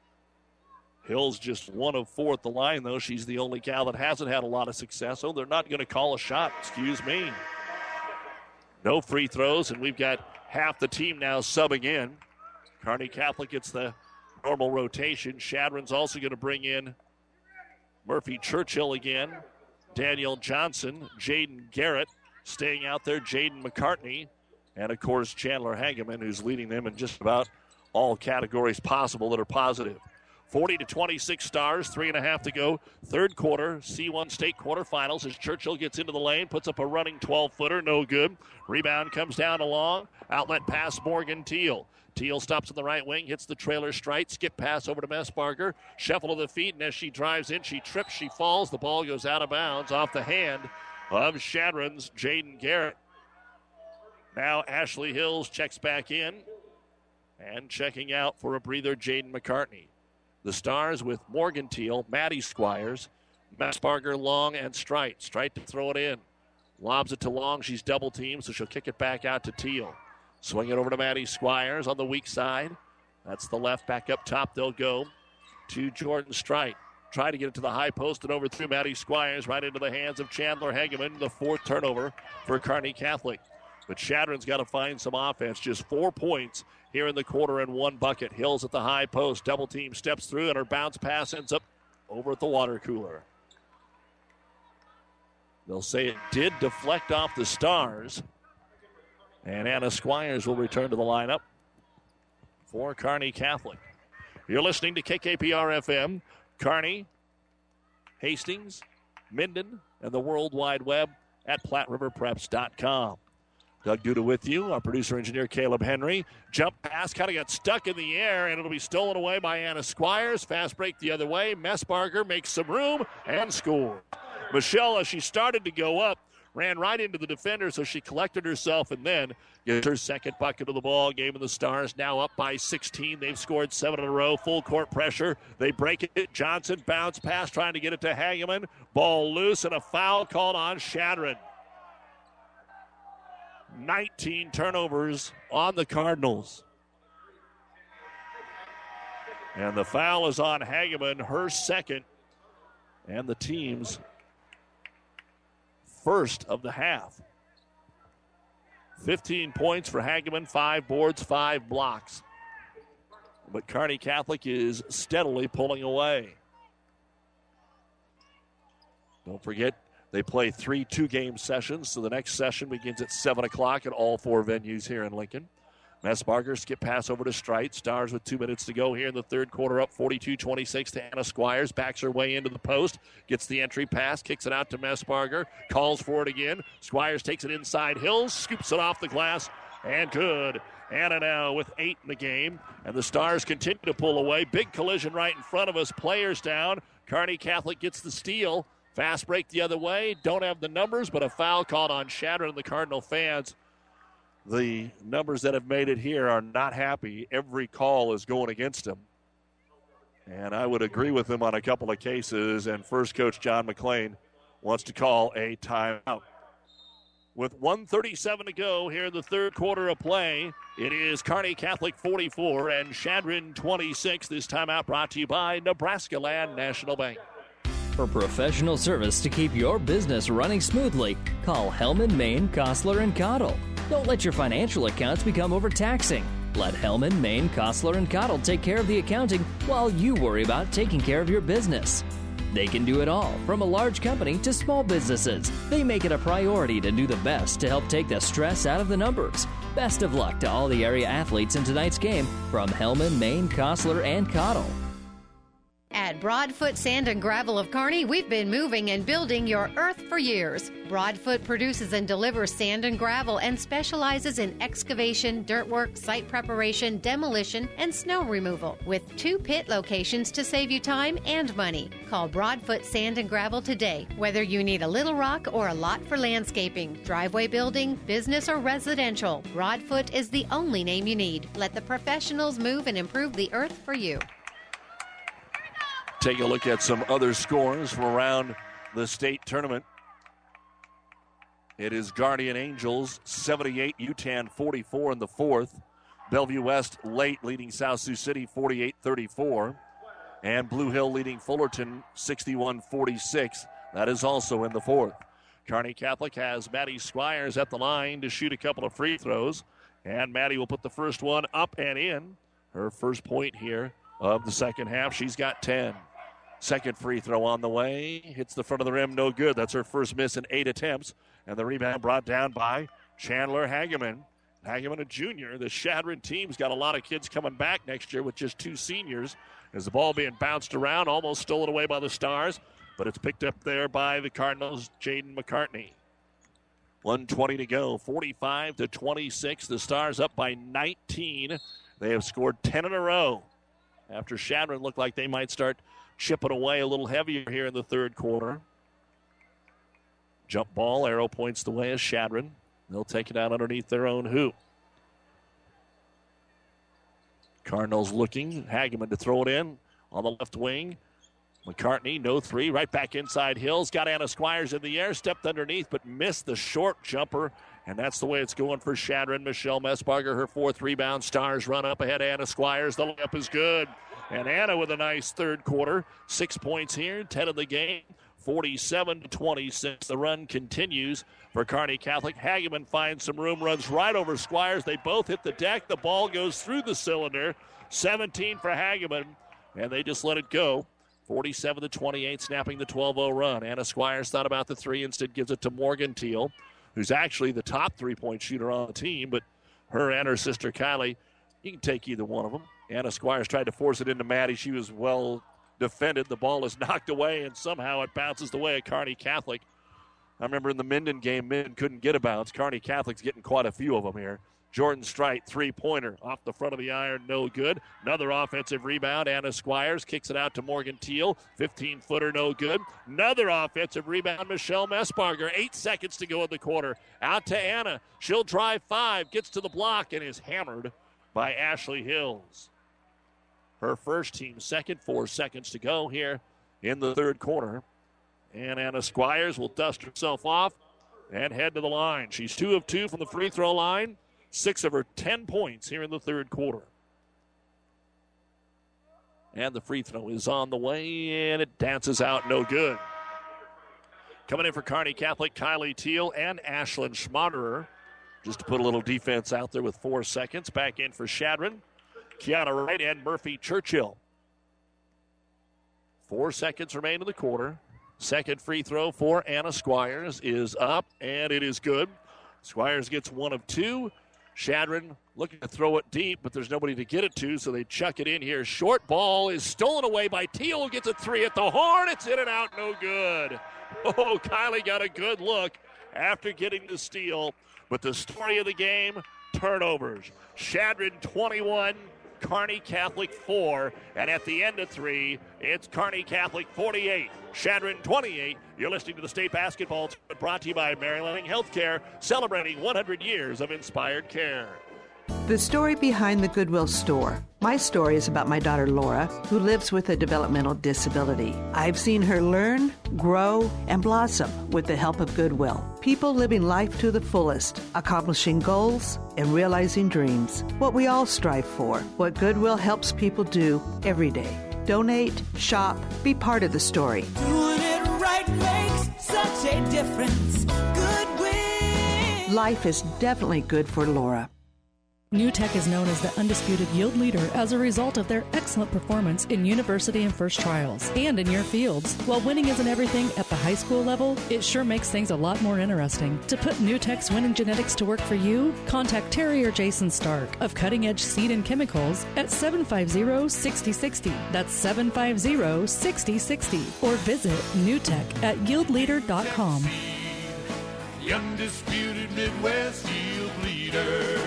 [SPEAKER 1] Hills just 1 of 4 at the line, though. She's the only gal that hasn't had a lot of success, so they're not going to call a shot. Excuse me. No free throws, and we've got half the team now subbing in. Kearney Catholic gets the normal rotation. Shadron's also going to bring in Murphy Churchill again. Danielle Johnson, Jaden Garrett staying out there, Jaden McCartney, and, of course, Chandler Hageman, who's leading them in just about all categories possible that are positive. 40-26 Stars, 3.5 to go. Third quarter, C1 state quarterfinals as Churchill gets into the lane, puts up a running 12-footer, no good. Rebound comes down along. Outlet pass, Morgan Teal. Teal stops in the right wing, hits the trailer strike. Skip pass over to Messbarger. Shuffle to the feet, and as she drives in, she trips, she falls. The ball goes out of bounds off the hand of Shadron's Jaden Garrett. Now Ashley Hills checks back in, and checking out for a breather, Jaden McCartney. The Stars with Morgan Teal, Maddie Squires, Messbarger, Long, and Strite. Strite to throw it in. Lobs it to Long. She's double teamed, so she'll kick it back out to Teal. Swing it over to Maddie Squires on the weak side. That's the left. Back up top they'll go to Jordan Strite. Try to get it to the high post and over through Maddie Squires right into the hands of Chandler Hageman. The 4th turnover for Kearney Catholic. But Shadron's got to find some offense. Just 4 points here in the quarter and 1 bucket. Hills at the high post. Double team steps through, and her bounce pass ends up over at the water cooler. They'll say it did deflect off the Stars. And Anna Squires will return to the lineup for Kearney Catholic. You're listening to KKPR-FM. Kearney, Hastings, Minden, and the World Wide Web at PlatteRiverPreps.com. Doug Duda with you, our producer-engineer Caleb Henry. Jump pass kind of got stuck in the air, and it'll be stolen away by Anna Squires. Fast break the other way. Messbarger makes some room and scores. Michelle, as she started to go up, ran right into the defender, so she collected herself and then gets her second bucket of the ball game. And the Stars now up by 16. They've scored 7 in a row. Full court pressure. They break it. Johnson bounce pass trying to get it to Hageman. Ball loose and a foul called on Shadron. 19 turnovers on the Cardinals. And the foul is on Hageman, her second, and the team's first of the half. 15 points for Hageman, 5 boards, 5 blocks. But Kearney Catholic is steadily pulling away. Don't forget, they play 3 2-game sessions, so the next session begins at 7 o'clock at all 4 venues here in Lincoln. Messbarger skip pass over to Strite. Stars with 2 minutes to go here in the third quarter, up 42-26 to Anna Squires. Backs her way into the post. Gets the entry pass. Kicks it out to Messbarger. Calls for it again. Squires takes it inside Hills. Scoops it off the glass. And good. Anna now with 8 in the game. And the Stars continue to pull away. Big collision right in front of us. Players down. Kearney Catholic gets the steal. Fast break the other way. Don't have the numbers, but a foul called on Shadron and the Cardinal fans. The numbers that have made it here are not happy. Every call is going against them. And I would agree with them on a couple of cases. And first coach John McLean wants to call a timeout. With 1:37 to go here in the third quarter of play, it is Kearney Catholic 44 and Shadron 26. This timeout brought to you by Nebraska Land National Bank.
[SPEAKER 4] For professional service to keep your business running smoothly, call Hellman, Maine, Kostler, and Cottle. Don't let your financial accounts become overtaxing. Let Hellman, Maine, Kostler, and Cottle take care of the accounting while you worry about taking care of your business. They can do it all, from a large company to small businesses. They make it a priority to do the best to help take the stress out of the numbers. Best of luck to all the area athletes in tonight's game from Hellman, Maine, Kostler, and Cottle.
[SPEAKER 24] At Broadfoot Sand and Gravel of Kearney, we've been moving and building your earth for years. Broadfoot produces and delivers sand and gravel and specializes in excavation, dirt work, site preparation, demolition, and snow removal, with 2 pit locations to save you time and money. Call Broadfoot Sand and Gravel today, whether you need a little rock or a lot for landscaping, driveway building, business, or residential. Broadfoot is the only name you need. Let the professionals move and improve the earth for you.
[SPEAKER 1] Take a look at some other scores from around the state tournament. It is Guardian Angels 78, UTAN 44 in the fourth. Bellevue West late leading South Sioux City 48-34. And Blue Hill leading Fullerton 61-46. That is also in the fourth. Kearney Catholic has Maddie Squires at the line to shoot a couple of free throws. And Maddie will put the first one up and in. Her first point here of the second half. She's got 10. Second free throw on the way. Hits the front of the rim, no good. That's her first miss in 8 attempts. And the rebound brought down by Chandler Hageman. Hageman, a junior. The Shadron team's got a lot of kids coming back next year with just 2 seniors. As the ball being bounced around, almost stolen away by the Stars. But it's picked up there by the Cardinals' Jaden McCartney. 1:20 to go. 45-26. The Stars up by 19. They have scored 10 in a row. After Shadron looked like they might start chipping away a little heavier here in the third quarter. Jump ball, arrow points the way as Shadron. They'll take it out underneath their own hoop. Cardinals looking. Hageman to throw it in on the left wing. McCartney, no 3. Right back inside Hills. Got Anna Squires in the air. Stepped underneath, but missed the short jumper. And that's the way it's going for Shadron. Michelle Messbarger, her 4th rebound. Stars run up ahead of Anna Squires. The layup is good. And Anna with a nice third quarter. 6 points here, 10 in the game. 47-26. The run continues for Kearney Catholic. Hageman finds some room, runs right over Squires. They both hit the deck. The ball goes through the cylinder. 17 for Hageman, and they just let it go. 47-28, snapping the 12-0 run. Anna Squires thought about the 3, instead gives it to Morgan Teal, who's actually the top 3-point shooter on the team, but her and her sister Kylie, you can take either one of them. Anna Squires tried to force it into Maddie. She was well defended. The ball is knocked away, and somehow it bounces the way of Kearney Catholic. I remember in the Minden game, Minden couldn't get a bounce. Kearney Catholic's getting quite a few of them here. Jordan Strite, 3-pointer, off the front of the iron, no good. Another offensive rebound. Anna Squires kicks it out to Morgan Teal. 15-footer, no good. Another offensive rebound. Michelle Messbarger, 8 seconds to go in the quarter. Out to Anna. She'll drive 5, gets to the block, and is hammered by Ashley Hills. Her first, team second, 4 seconds to go here in the third quarter. And Anna Squires will dust herself off and head to the line. She's 2 of 2 from the free throw line. 6 of her 10 points here in the third quarter. And the free throw is on the way, and it dances out, no good. Coming in for Kearney Catholic, Kylie Teal and Ashlyn Schmaderer. Just to put a little defense out there with 4 seconds. Back in for Shadron, Kiana Wright, and Murphy Churchill. 4 seconds remain in the quarter. Second free throw for Anna Squires is up, and it is good. Squires gets 1 of 2. Shadron looking to throw it deep, but there's nobody to get it to, so they chuck it in here. Short ball is stolen away by Teal, who gets a 3 at the horn. It's in and out, no good. Oh, Kylie got a good look after getting the steal. But the story of the game, turnovers. Shadron 21, Kearney Catholic 4. And at the end of 3, it's Kearney Catholic 48, Shadron 28. You're listening to the State Basketball Tournament, brought to you by Mary Lanning Healthcare, celebrating 100 years of inspired care.
[SPEAKER 2] The story behind the Goodwill store. My story is about my daughter Laura, who lives with a developmental disability. I've seen her learn, grow, and blossom with the help of Goodwill. People living life to the fullest, accomplishing goals and realizing dreams. What we all strive for. What Goodwill helps people do every day. Donate, shop, be part of the story.
[SPEAKER 22] Doing it right makes such a difference. Goodwill.
[SPEAKER 2] Life is definitely good for Laura.
[SPEAKER 23] NewTek is known as the undisputed yield leader as a result of their excellent performance in university and first trials and in your fields. While winning isn't everything at the high school level, it sure makes things a lot more interesting. To put NewTek's winning genetics to work for you, contact Terry or Jason Stark of Cutting Edge Seed and Chemicals at 750-6060. That's 750-6060. Or visit NewTek at yieldleader.com.
[SPEAKER 13] The undisputed Midwest yield leader.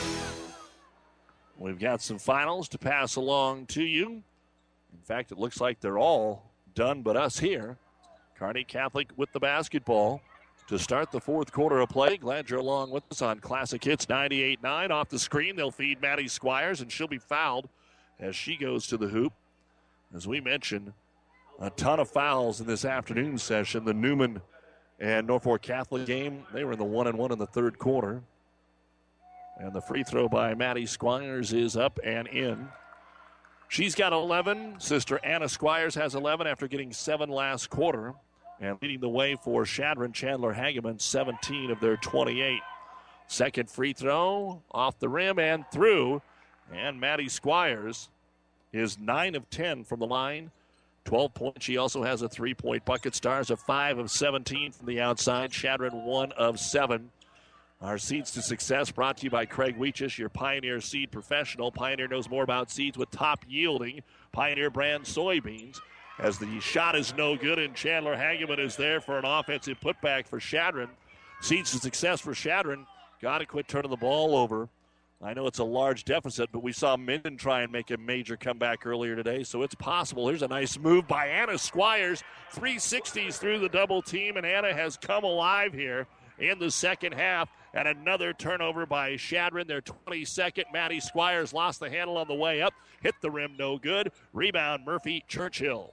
[SPEAKER 1] We've got some finals to pass along to you. In fact, it looks like they're all done but us here. Kearney Catholic with the basketball to start the fourth quarter of play. Glad you're along with us on Classic Hits 98.9. Off the screen, they'll feed Maddie Squires, and she'll be fouled as she goes to the hoop. As we mentioned, a ton of fouls in this afternoon session. The Newman and Norfolk Catholic game, they were in the 1-1 in the third quarter. And the free throw by Maddie Squires is up and in. She's got 11. Sister Anna Squires has 11 after getting 7 last quarter. And leading the way for Shadron, Chandler Hageman, 17 of their 28. Second free throw off the rim and through. And Maddie Squires is 9 of 10 from the line. 12 points. She also has a 3-point bucket. Stars of 5 of 17 from the outside. Shadron 1 of 7. Our Seeds to Success brought to you by Craig Weechish, your Pioneer seed professional. Pioneer knows more about seeds with top yielding Pioneer brand soybeans. As the shot is no good and Chandler Hageman is there for an offensive putback for Shadron. Seeds to Success for Shadron. Got to quit turning the ball over. I know it's a large deficit, but we saw Minden try and make a major comeback earlier today, so it's possible. Here's a nice move by Anna Squires. 360s through the double team, and Anna has come alive here in the second half. And another turnover by Shadron, their 22nd. Maddie Squires lost the handle on the way up. Hit the rim, no good. Rebound, Murphy Churchill.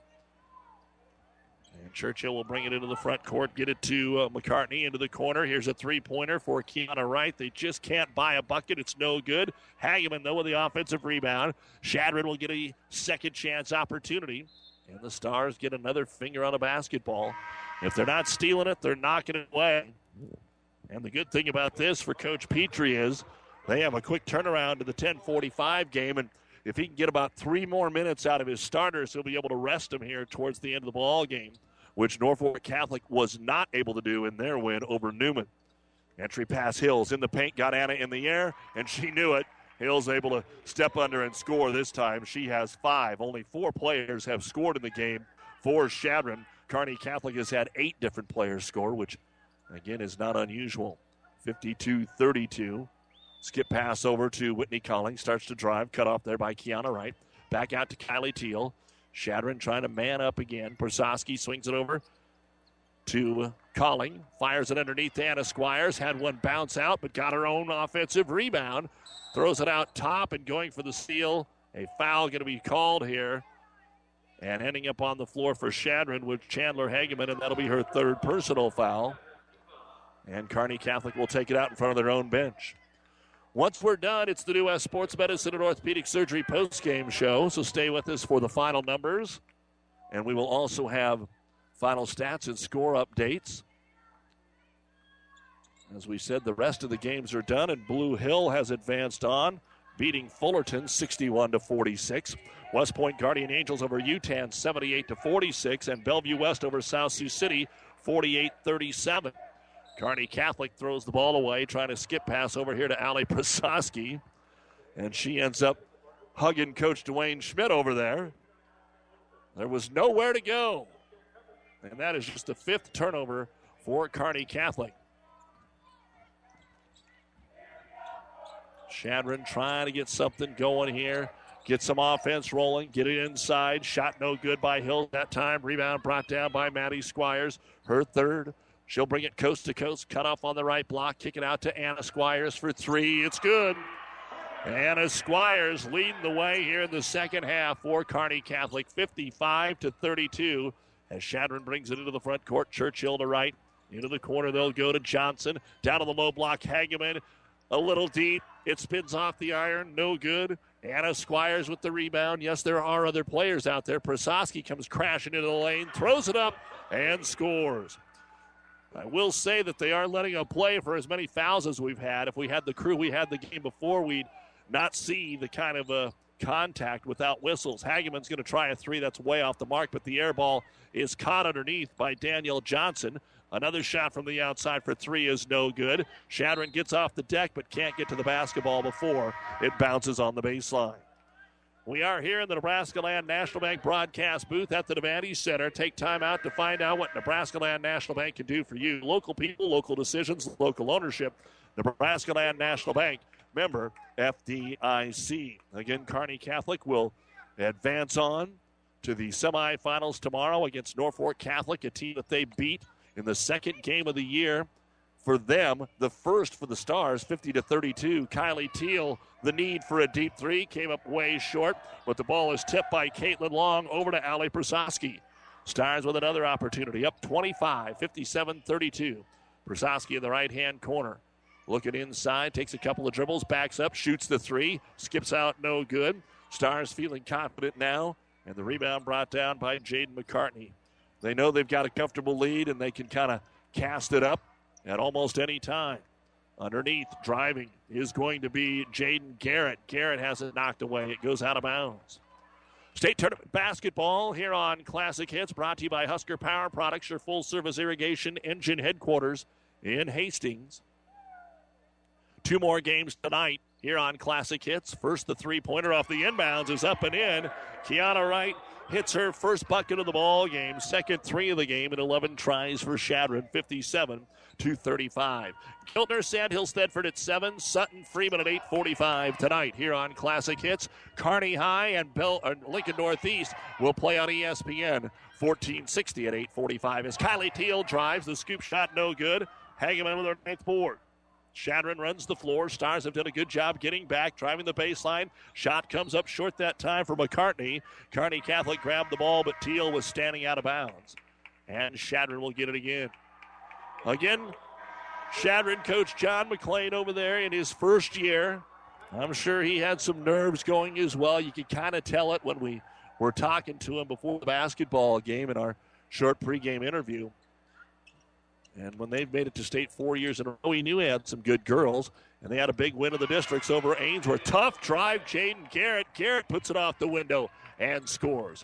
[SPEAKER 1] And Churchill will bring it into the front court, get it to McCartney into the corner. Here's a three-pointer for Kiana Wright. They just can't buy a bucket. It's no good. Hageman, though, with the offensive rebound. Shadron will get a second chance opportunity. And the Stars get another finger on a basketball. If they're not stealing it, they're knocking it away. And the good thing about this for Coach Petrie is they have a quick turnaround to the 10:45 game, and if he can get about 3 more minutes out of his starters, he'll be able to rest them here towards the end of the ball game, which Norfolk Catholic was not able to do in their win over Newman. Entry pass, Hills in the paint, got Anna in the air, and she knew it. Hills able to step under and score this time. She has 5. Only 4 players have scored in the game for Shadron. Kearney Catholic has had 8 different players score, which again is not unusual. 52-32. Skip pass over to Whitney Colling. Starts to drive. Cut off there by Kiana Wright. Back out to Kylie Teal. Shadron trying to man up again. Persowski swings it over to Colling. Fires it underneath Anna Squires. Had one bounce out, but got her own offensive rebound. Throws it out top and going for the steal. A foul going to be called here. And ending up on the floor for Shadron with Chandler Hageman, and that'll be her 3rd personal foul. And Kearney Catholic will take it out in front of their own bench. Once we're done, it's the New West Sports Medicine and Orthopedic Surgery post-game show, so stay with us for the final numbers. And we will also have final stats and score updates. As we said, the rest of the games are done, and Blue Hill has advanced on, beating Fullerton 61-46. West Point Guardian Angels over UTAN 78-46, and Bellevue West over South Sioux City 48-37. Kearney Catholic throws the ball away, trying to skip pass over here to Allie Prososki. And she ends up hugging Coach Dwayne Schmidt over there. There was nowhere to go. And that is just the 5th turnover for Kearney Catholic. Shadron trying to get something going here. Get some offense rolling. Get it inside. Shot no good by Hill that time. Rebound brought down by Maddie Squires. Her 3rd. She'll bring it coast to coast. Cut off on the right block. Kick it out to Anna Squires for 3. It's good. Anna Squires leading the way here in the second half for Kearney Catholic. 55-32 as Shadron brings it into the front court. Churchill to right. Into the corner they'll go to Johnson. Down to the low block. Hageman a little deep. It spins off the iron. No good. Anna Squires with the rebound. Yes, there are other players out there. Prososki comes crashing into the lane. Throws it up and scores. I will say that they are letting them play for as many fouls as we've had. If we had the crew we had the game before, we'd not see the kind of contact without whistles. Hageman's going to try a 3. That's way off the mark, but the air ball is caught underneath by Danielle Johnson. Another shot from the outside for 3 is no good. Shadron gets off the deck but can't get to the basketball before it bounces on the baseline. We are here in the Nebraska Land National Bank broadcast booth at the Devaney Center. Take time out to find out what Nebraska Land National Bank can do for you. Local people, local decisions, local ownership. Nebraska Land National Bank, member FDIC. Again, Kearney Catholic will advance on to the semifinals tomorrow against Norfolk Catholic, a team that they beat in the second game of the year. For them, the first for the Stars, 50-32. Kylie Teal, the need for a deep 3, came up way short, but the ball is tipped by Caitlin Long over to Allie Prososki. Stars with another opportunity, up 25, 57-32. Prososki in the right-hand corner. Looking inside, takes a couple of dribbles, backs up, shoots the 3, skips out, no good. Stars feeling confident now, and the rebound brought down by Jaden McCartney. They know they've got a comfortable lead, and they can kind of cast it up at almost any time. Underneath, driving, is going to be Jaden Garrett. Garrett has it knocked away. It goes out of bounds. State Tournament basketball here on Classic Hits, brought to you by Husker Power Products, your full-service irrigation engine headquarters in Hastings. 2 more games tonight here on Classic Hits. First, the 3-pointer off the inbounds is up and in. Kiana Wright hits her first bucket of the ball game, second 3 of the game, and 11 tries for Shadron, 57-35. Giltner, Sandhills, Thedford at 7, Sutton, Freeman at 8:45 tonight here on Classic Hits. Kearney High and Lincoln Northeast will play on ESPN 1460 at 8:45 as Kylie Teal drives. The scoop shot no good. Hageman with her 9th board. Shadron runs the floor. Stars have done a good job getting back, driving the baseline. Shot comes up short that time for McCartney. Kearney Catholic grabbed the ball, but Teal was standing out of bounds. And Shadron will get it again. Again, Shadron coach John McLean over there in his first year. I'm sure he had some nerves going as well. You could kind of tell it when we were talking to him before the basketball game in our short pregame interview. And when they've made it to state 4 years in a row, he knew he had some good girls. And they had a big win of the districts over Ainsworth. Tough drive, Jaden Garrett. Garrett puts it off the window and scores.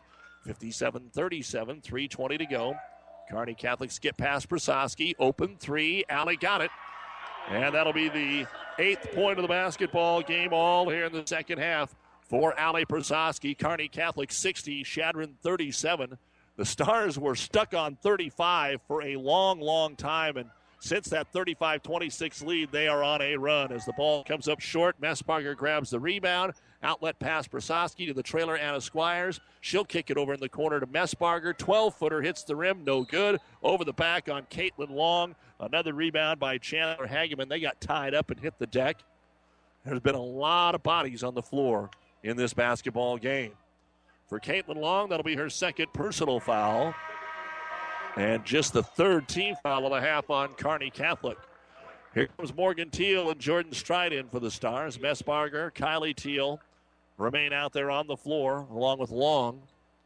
[SPEAKER 1] 57-37, 3:20 to go. Kearney Catholic skip past Prososki. Open 3. Allie got it. And that'll be the 8th point of the basketball game, all here in the second half for Allie Prososki. Kearney Catholic 60, Shadron 37. The Stars were stuck on 35 for a long, long time, and since that 35-26 lead, they are on a run. As the ball comes up short, Messbarger grabs the rebound. Outlet pass Prososki to the trailer, Anna Squires. She'll kick it over in the corner to Messbarger. 12-footer hits the rim, no good. Over the back on Caitlin Long. Another rebound by Chandler Hageman. They got tied up and hit the deck. There's been a lot of bodies on the floor in this basketball game. For Caitlin Long, that'll be her second personal foul. And just the 3rd team foul of the half on Kearney Catholic. Here comes Morgan Teal and Jordan Stride in for the Stars. Messbarger, Kylie Teal remain out there on the floor along with Long.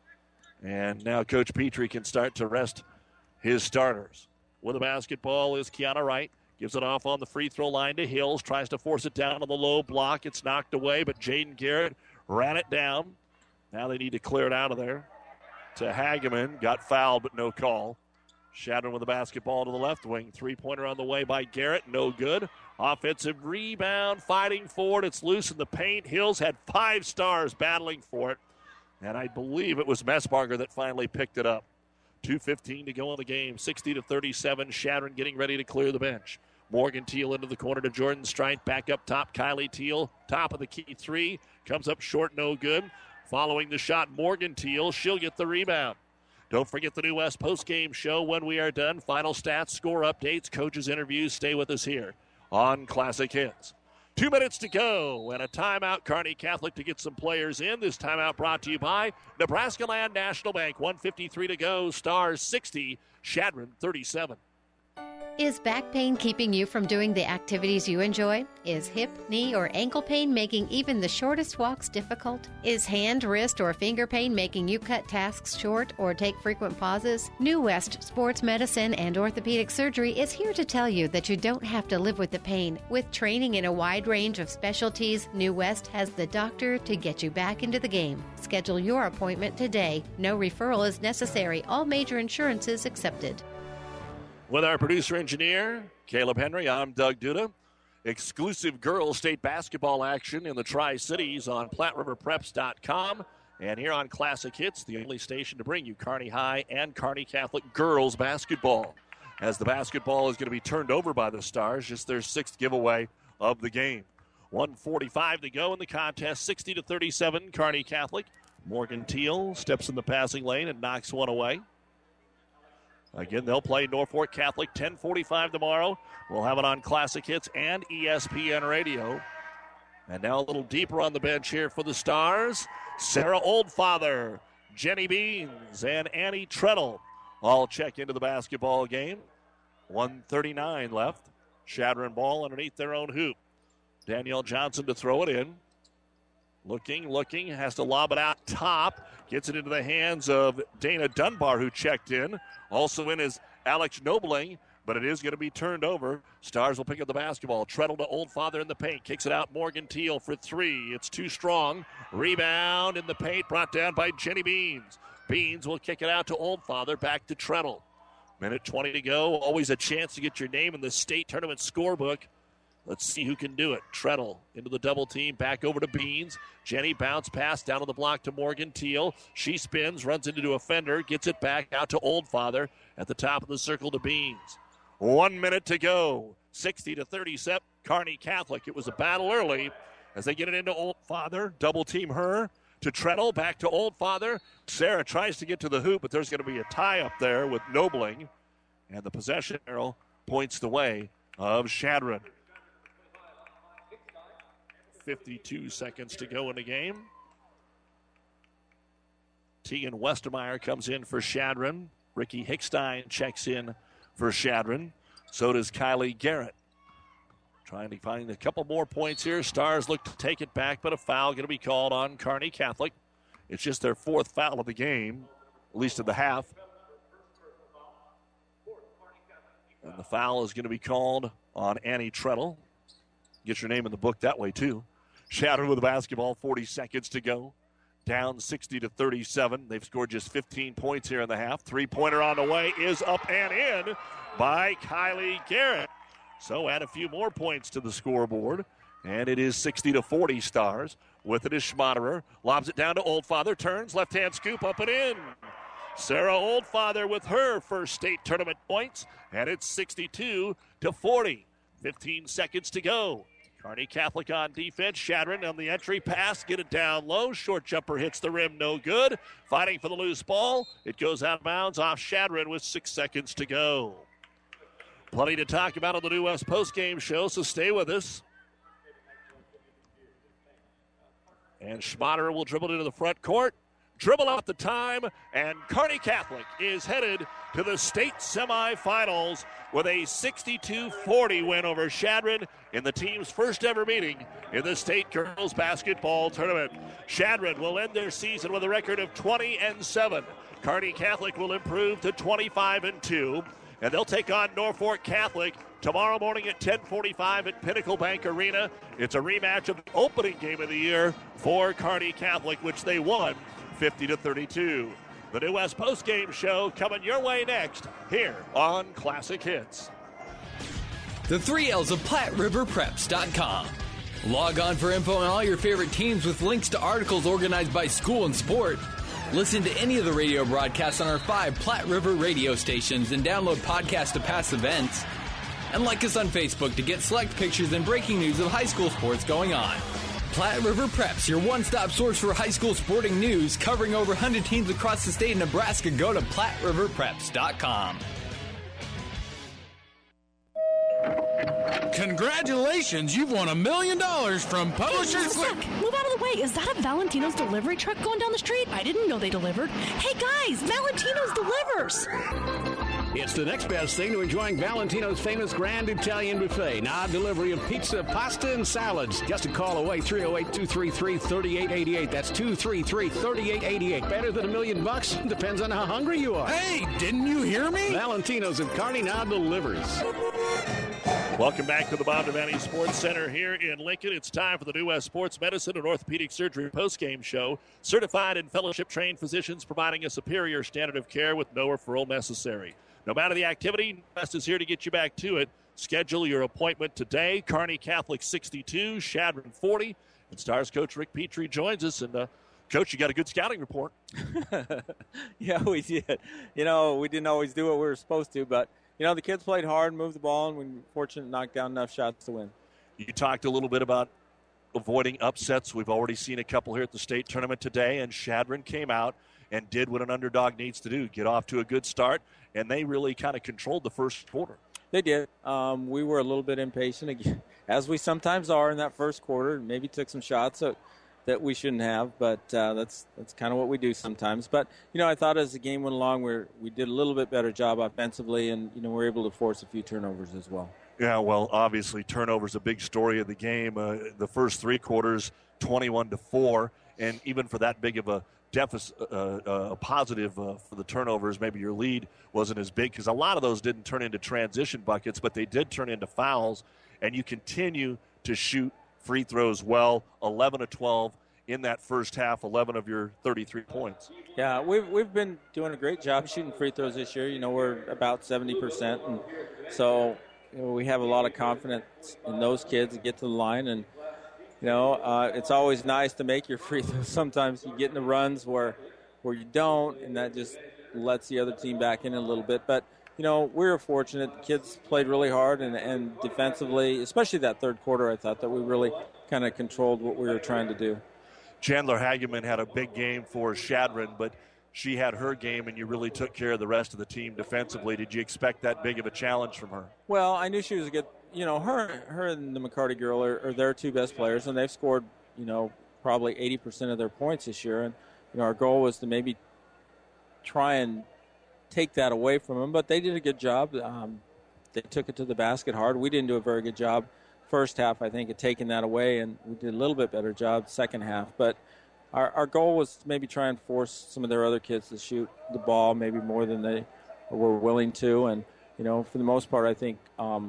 [SPEAKER 1] And now Coach Petrie can start to rest his starters. With the basketball is Kiana Wright. Gives it off on the free throw line to Hills. Tries to force it down on the low block. It's knocked away, but Jaden Garrett ran it down. Now they need to clear it out of there. To Hageman. Got fouled, but no call. Shadron with the basketball to the left wing. Three-pointer on the way by Garrett. No good. Offensive rebound. Fighting for it. It's loose in the paint. Hills had 5 Stars battling for it. And I believe it was Messbarger that finally picked it up. 2:15 to go in the game. 60-37. Shadron getting ready to clear the bench. Morgan Teal into the corner to Jordan Strite. Back up top. Kylie Teal. Top of the key three. Comes up short. No good. Following the shot, Morgan Teal. She'll get the rebound. Don't forget the New West postgame show when we are done. Final stats, score updates, coaches' interviews. Stay with us here on Classic Hits. 2 minutes to go and a timeout. Kearney Catholic to get some players in. This timeout brought to you by Nebraska Land National Bank. 1:53 to go. Stars 60, Shadron 37.
[SPEAKER 24] Is back pain keeping you from doing the activities you enjoy? Is hip, knee, or ankle pain making even the shortest walks difficult? Is hand, wrist, or finger pain making you cut tasks short or take frequent pauses? New West Sports Medicine and Orthopedic Surgery is here to tell you that you don't have to live with the pain. With training in a wide range of specialties, New West has the doctor to get you back into the game. Schedule your appointment today. No referral is necessary. All major insurances accepted.
[SPEAKER 1] With our producer-engineer, Caleb Henry, I'm Doug Duda. Exclusive girls state basketball action in the Tri-Cities on PlatteRiverPreps.com. And here on Classic Hits, the only station to bring you Kearney High and Kearney Catholic girls basketball. As the basketball is going to be turned over by the Stars, just their 6th giveaway of the game. 1:45 to go in the contest, 60-37, Kearney Catholic. Morgan Teal steps in the passing lane and knocks one away. Again, they'll play Norfolk Catholic 10:45 tomorrow. We'll have it on Classic Hits and ESPN Radio. And now a little deeper on the bench here for the Stars. Sarah Oldfather, Jenny Beans, and Annie Treadle all check into the basketball game. 1:39 left. Shadron ball underneath their own hoop. Danielle Johnson to throw it in. Looking, has to lob it out top. Gets it into the hands of Dana Dunbar, who checked in. Also in is Alex Nobling, but it is going to be turned over. Stars will pick up the basketball. Treadle to Oldfather in the paint. Kicks it out, Morgan Teal for 3. It's too strong. Rebound in the paint, brought down by Jenny Beans. Beans will kick it out to Oldfather, back to Treadle. Minute 20 to go. Always a chance to get your name in the state tournament scorebook. Let's see who can do it. Treadle into the double team, back over to Beans. Jenny bounce pass down on the block to Morgan Teal. She spins, runs into a fender, gets it back out to Oldfather at the top of the circle to Beans. 1 minute to go. 60-37, Kearney Catholic. It was a battle early as they get it into Oldfather. Double team her to Treadle, back to Oldfather. Sarah tries to get to the hoop, but there's going to be a tie up there with Nobling. And the possession arrow points the way of Shadron. 52 seconds to go in the game. Tegan Westermeyer comes in for Shadron. Ricky Hickstein checks in for Shadron. So does Kylie Garrett. Trying to find a couple more points here. Stars look to take it back, but a foul going to be called on Kearney Catholic. It's just their 4th foul of the game, at least of the half. And the foul is going to be called on Annie Treadle. Get your name in the book that way, too. Shadron with the basketball, 40 seconds to go. Down 60-37. They've scored just 15 points here in the half. Three-pointer on the way is up and in by Kylie Garrett. So add a few more points to the scoreboard. And it is 60-40 Stars. With it is Schmaderer. Lobs it down to Oldfather. Turns, left-hand scoop, up and in. Sarah Oldfather with her first state tournament points. And it's 62-40. 15 seconds to go. Kearney Catholic on defense. Shadron on the entry pass. Get it down low. Short jumper hits the rim. No good. Fighting for the loose ball. It goes out of bounds off Shadron with 6 seconds to go. Plenty to talk about on the New West postgame show, so stay with us. And Schmaderer will dribble into the front court. dribble out the time, and Kearney Catholic is headed to the state semifinals with a 62-40 win over Chadron in the team's first ever meeting in the state girls basketball tournament. Chadron will end their season with a record of 20-7. Kearney Catholic will improve to 25-2, and they'll take on Norfolk Catholic tomorrow morning at 10:45 at Pinnacle Bank Arena. It's a rematch of the opening game of the year for Kearney Catholic, which they won 50-32. The New West postgame show coming your way next here on Classic Hits.
[SPEAKER 14] The 3 L's of PlatteRiverPreps.com. Log on for info on all your favorite teams with links to articles organized by school and sport. Listen to any of the radio broadcasts on our 5 Platte River radio stations and download podcasts to past events. And like us on Facebook to get select pictures and breaking news of high school sports going on. Platte River Preps, your one-stop source for high school sporting news, covering over 100 teams across the state of Nebraska. Go to PlatteRiverPreps.com.
[SPEAKER 8] Congratulations, you've won $1 million from Publishers.
[SPEAKER 9] Hey, move out of the way. Is that a Valentino's delivery truck going down the street? I didn't know they delivered. Hey, guys, Valentino's delivers.
[SPEAKER 10] It's the next best thing to enjoying Valentino's famous Grand Italian Buffet. Now delivery of pizza, pasta, and salads. Just a call away, 308-233-3888. That's 233-3888. Better than $1 million? Depends on how hungry you are.
[SPEAKER 8] Hey, didn't you hear me?
[SPEAKER 10] Valentino's of Kearney now delivers.
[SPEAKER 1] Welcome back to the Bob Devaney Sports Center here in Lincoln. It's time for the New West Sports Medicine and Orthopedic Surgery postgame show. Certified and fellowship-trained physicians providing a superior standard of care with no referral necessary. No matter the activity, New West is here to get you back to it. Schedule your appointment today. Kearney Catholic 62, Chadron 40. And Stars coach Rick Petrie joins us. And, Coach, you got a good scouting report.
[SPEAKER 15] Yeah, we did. You know, we didn't always do what we were supposed to, but, you know, the kids played hard, moved the ball, and we were fortunate to knock down enough shots to win.
[SPEAKER 1] You talked a little bit about avoiding upsets. We've already seen a couple here at the state tournament today, and Chadron came out and did what an underdog needs to do, get off to a good start, and they really kind of controlled the first quarter.
[SPEAKER 15] They did. We were a little bit impatient, again, as we sometimes are in that first quarter. Maybe took some shots that we shouldn't have, but that's kind of what we do sometimes. But, you know, I thought as the game went along, we did a little bit better job offensively, and, you know, we're able to force a few turnovers as well.
[SPEAKER 1] Yeah, well, obviously turnovers a big story of the game. The first 3 quarters, 21-4, and even for that big of a deficit, a positive for the turnovers, maybe your lead wasn't as big because a lot of those didn't turn into transition buckets, but they did turn into fouls, and you continue to shoot free throws well, 11-12 in that first half, 11 of your 33 points.
[SPEAKER 15] Yeah, we've been doing a great job shooting free throws this year. You know, we're about 70%, and so, you know, we have a lot of confidence in those kids to get to the line. And, you know, it's always nice to make your free throws. Sometimes you get in the runs where you don't, and that just lets the other team back in a little bit. But, you know, we were fortunate. The kids played really hard, and defensively, especially that third quarter, I thought that we really kind of controlled what we were trying to do.
[SPEAKER 1] Chandler Hageman had a big game for Chadron, but she had her game, and you really took care of the rest of the team defensively. Did you expect that big of a challenge from her?
[SPEAKER 15] Well, I knew she was a good, you know, her and the McCarty girl are their 2 best players, and they've scored, you know, probably 80% of their points this year. And, you know, our goal was to maybe try and take that away from them, but they did a good job. They took it to the basket hard. We didn't do a very good job first half, I think, of taking that away, and we did a little bit better job second half. But our goal was to maybe try and force some of their other kids to shoot the ball maybe more than they were willing to. And, you know, for the most part, I think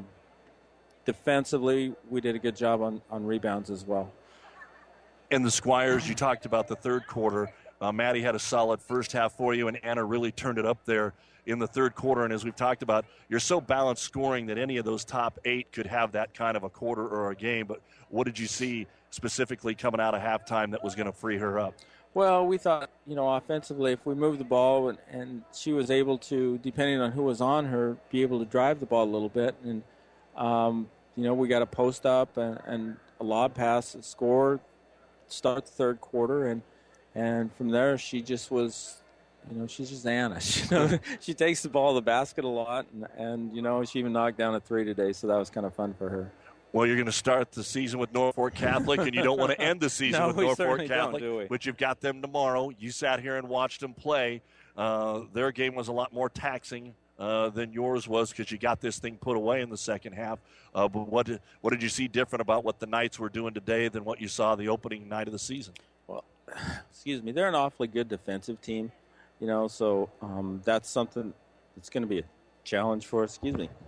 [SPEAKER 15] defensively we did a good job on rebounds as well.
[SPEAKER 1] And the Squires, you talked about the third quarter. Maddie had a solid first half for you, and Anna really turned it up there in the third quarter. And as we've talked about, you're so balanced scoring that any of those top 8 could have that kind of a quarter or a game. But what did you see specifically coming out of halftime that was going to free her up?
[SPEAKER 15] Well, we thought, you know, offensively, if we moved the ball and she was able to, depending on who was on her, be able to drive the ball a little bit. And, you know, we got a post up and a lob pass, a score, start the third quarter. And from there, she just was, you know, she's just Anna. She takes the ball to the basket a lot, and you know, she even knocked down a 3 today, so that was kind of fun for her.
[SPEAKER 1] Well, you're going to start the season with Norfolk Catholic, and you don't want to end the season with Norfolk Catholic, but you've got them tomorrow. You sat here and watched them play. Their game was a lot more taxing than yours was because you got this thing put away in the second half. But what did you see different about what the Knights were doing today than what you saw the opening night of the season?
[SPEAKER 15] Well, excuse me, they're an awfully good defensive team, so that's something that's going to be a challenge for us. Excuse me.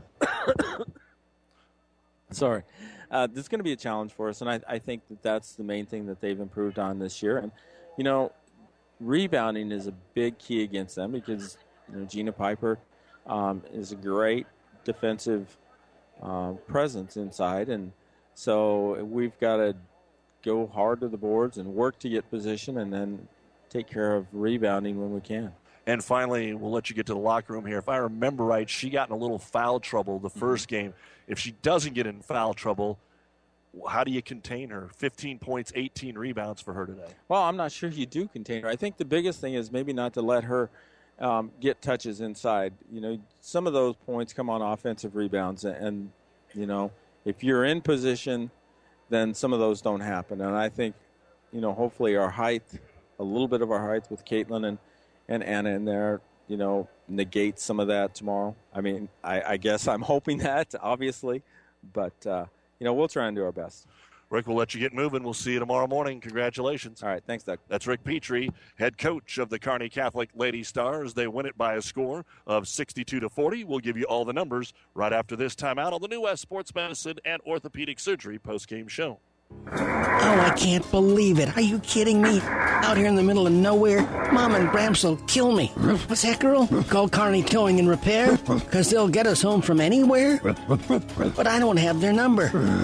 [SPEAKER 15] Sorry. This is going to be a challenge for us, and I think that's the main thing that they've improved on this year. And, rebounding is a big key against them because, Gina Piper is a great defensive presence inside. And so we've got to go hard to the boards and work to get position and then take care of rebounding when we can.
[SPEAKER 1] And finally, we'll let you get to the locker room here. If I remember right, she got in a little foul trouble the first game. If she doesn't get in foul trouble, how do you contain her? 15 points, 18 rebounds for her today.
[SPEAKER 15] Well, I'm not sure you do contain her. I think the biggest thing is maybe not to let her get touches inside. Some of those points come on offensive rebounds. And, if you're in position, then some of those don't happen. And I think, hopefully our height, a little bit of our height with Caitlin and Anna in there, negate some of that tomorrow. I mean, I guess I'm hoping that, obviously. But, we'll try and do our best.
[SPEAKER 1] Rick, we'll let you get moving. We'll see you tomorrow morning. Congratulations.
[SPEAKER 15] All right. Thanks, Doug.
[SPEAKER 1] That's Rick Petrie, head coach of the Kearney Catholic Lady Stars. They win it by a score of 62-40. We'll give you all the numbers right after this timeout on the New West Sports Medicine and Orthopedic Surgery postgame show.
[SPEAKER 25] Oh, I can't believe it. Are you kidding me? Out here in the middle of nowhere, Mom and Bramps will kill me. What's that, girl? Call Kearney Towing and Repair? Because they'll get us home from anywhere? But I don't have their number.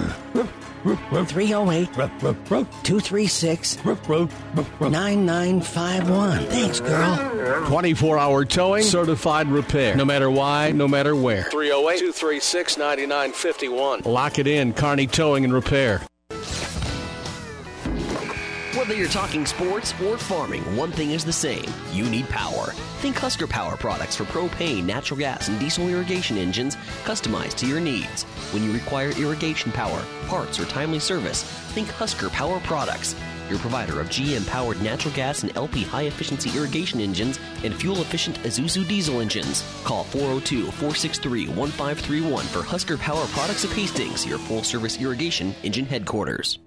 [SPEAKER 25] 308-236-9951. Thanks, girl.
[SPEAKER 20] 24-hour towing, certified repair. No matter why, no matter where.
[SPEAKER 16] 308-236-9951.
[SPEAKER 20] Lock it in, Kearney Towing and Repair.
[SPEAKER 11] Whether you're talking sports or farming, one thing is the same. You need power. Think Husker Power products for propane, natural gas, and diesel irrigation engines customized to your needs. When you require irrigation power, parts, or timely service, think Husker Power products. Your provider of GM-powered natural gas and LP high-efficiency irrigation engines and fuel-efficient Isuzu diesel engines. Call 402-463-1531 for Husker Power Products of Hastings, your full-service irrigation engine headquarters.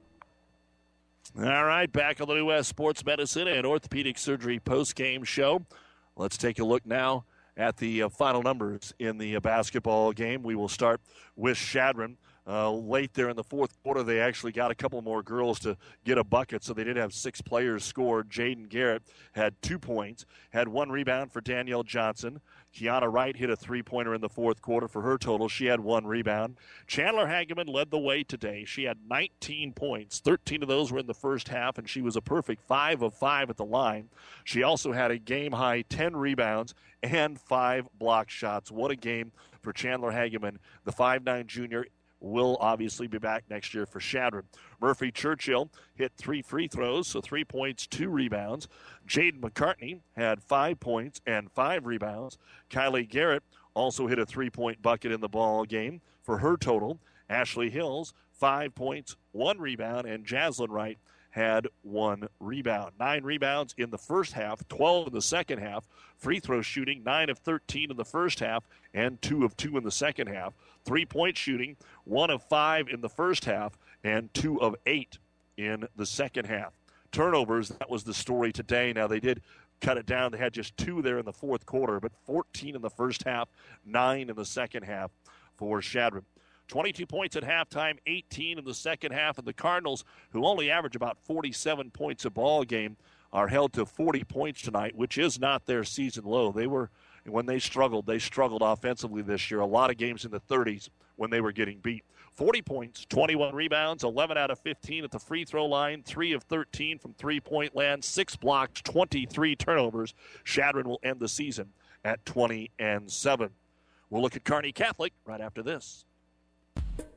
[SPEAKER 1] All right, back on the New West Sports Medicine and Orthopedic Surgery post-game show. Let's take a look now at the final numbers in the basketball game. We will start with Chadron. Late there in the fourth quarter, they actually got a couple more girls to get a bucket, so they did have 6 players scored. Jaden Garrett had 2 points, had 1 rebound for Danielle Johnson. Kiana Wright hit a 3-pointer in the fourth quarter for her total. She had 1 rebound. Chandler Hageman led the way today. She had 19 points. 13 of those were in the first half, and she was a perfect 5 of 5 at the line. She also had a game-high 10 rebounds and 5 block shots. What a game for Chandler Hageman, the 5'9 junior. Will obviously be back next year for Chadron. Murphy Churchill hit 3 free throws, so 3 points, 2 rebounds. Jaden McCartney had 5 points and 5 rebounds. Kylie Garrett also hit a 3-point bucket in the ball game for her total. Ashley Hills, 5 points, 1 rebound, and Jaslyn Wright had 1 rebound. 9 rebounds in the first half, 12 in the second half. Free throw shooting, 9 of 13 in the first half and 2 of 2 in the second half. 3-point shooting, 1 of 5 in the first half and 2 of 8 in the second half. Turnovers, that was the story today. Now, they did cut it down. They had just 2 there in the fourth quarter, but 14 in the first half, 9 in the second half for Chadron. 22 points at halftime, 18 in the second half, and the Cardinals, who only average about 47 points a ball game, are held to 40 points tonight, which is not their season low. When they struggled offensively this year. A lot of games in the 30s when they were getting beat. 40 points, 21 rebounds, 11 out of 15 at the free throw line, 3 of 13 from three-point land, 6 blocks, 23 turnovers. Chadron will end the season at 20-7. We'll look at Kearney Catholic right after this.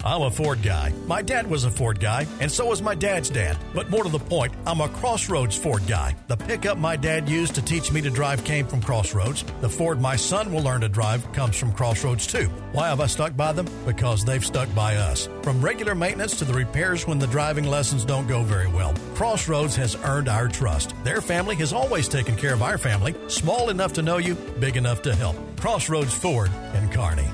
[SPEAKER 7] I'm a Ford guy. My dad was a Ford guy, and so was my dad's dad. But more to the point, I'm a Crossroads Ford guy. The pickup my dad used to teach me to drive came from Crossroads. The Ford my son will learn to drive comes from Crossroads too. Why have I stuck by them? Because they've stuck by us. From regular maintenance to the repairs when the driving lessons don't go very well, Crossroads has earned our trust. Their family has always taken care of our family, small enough to know you, big enough to help. Crossroads Ford in Kearney.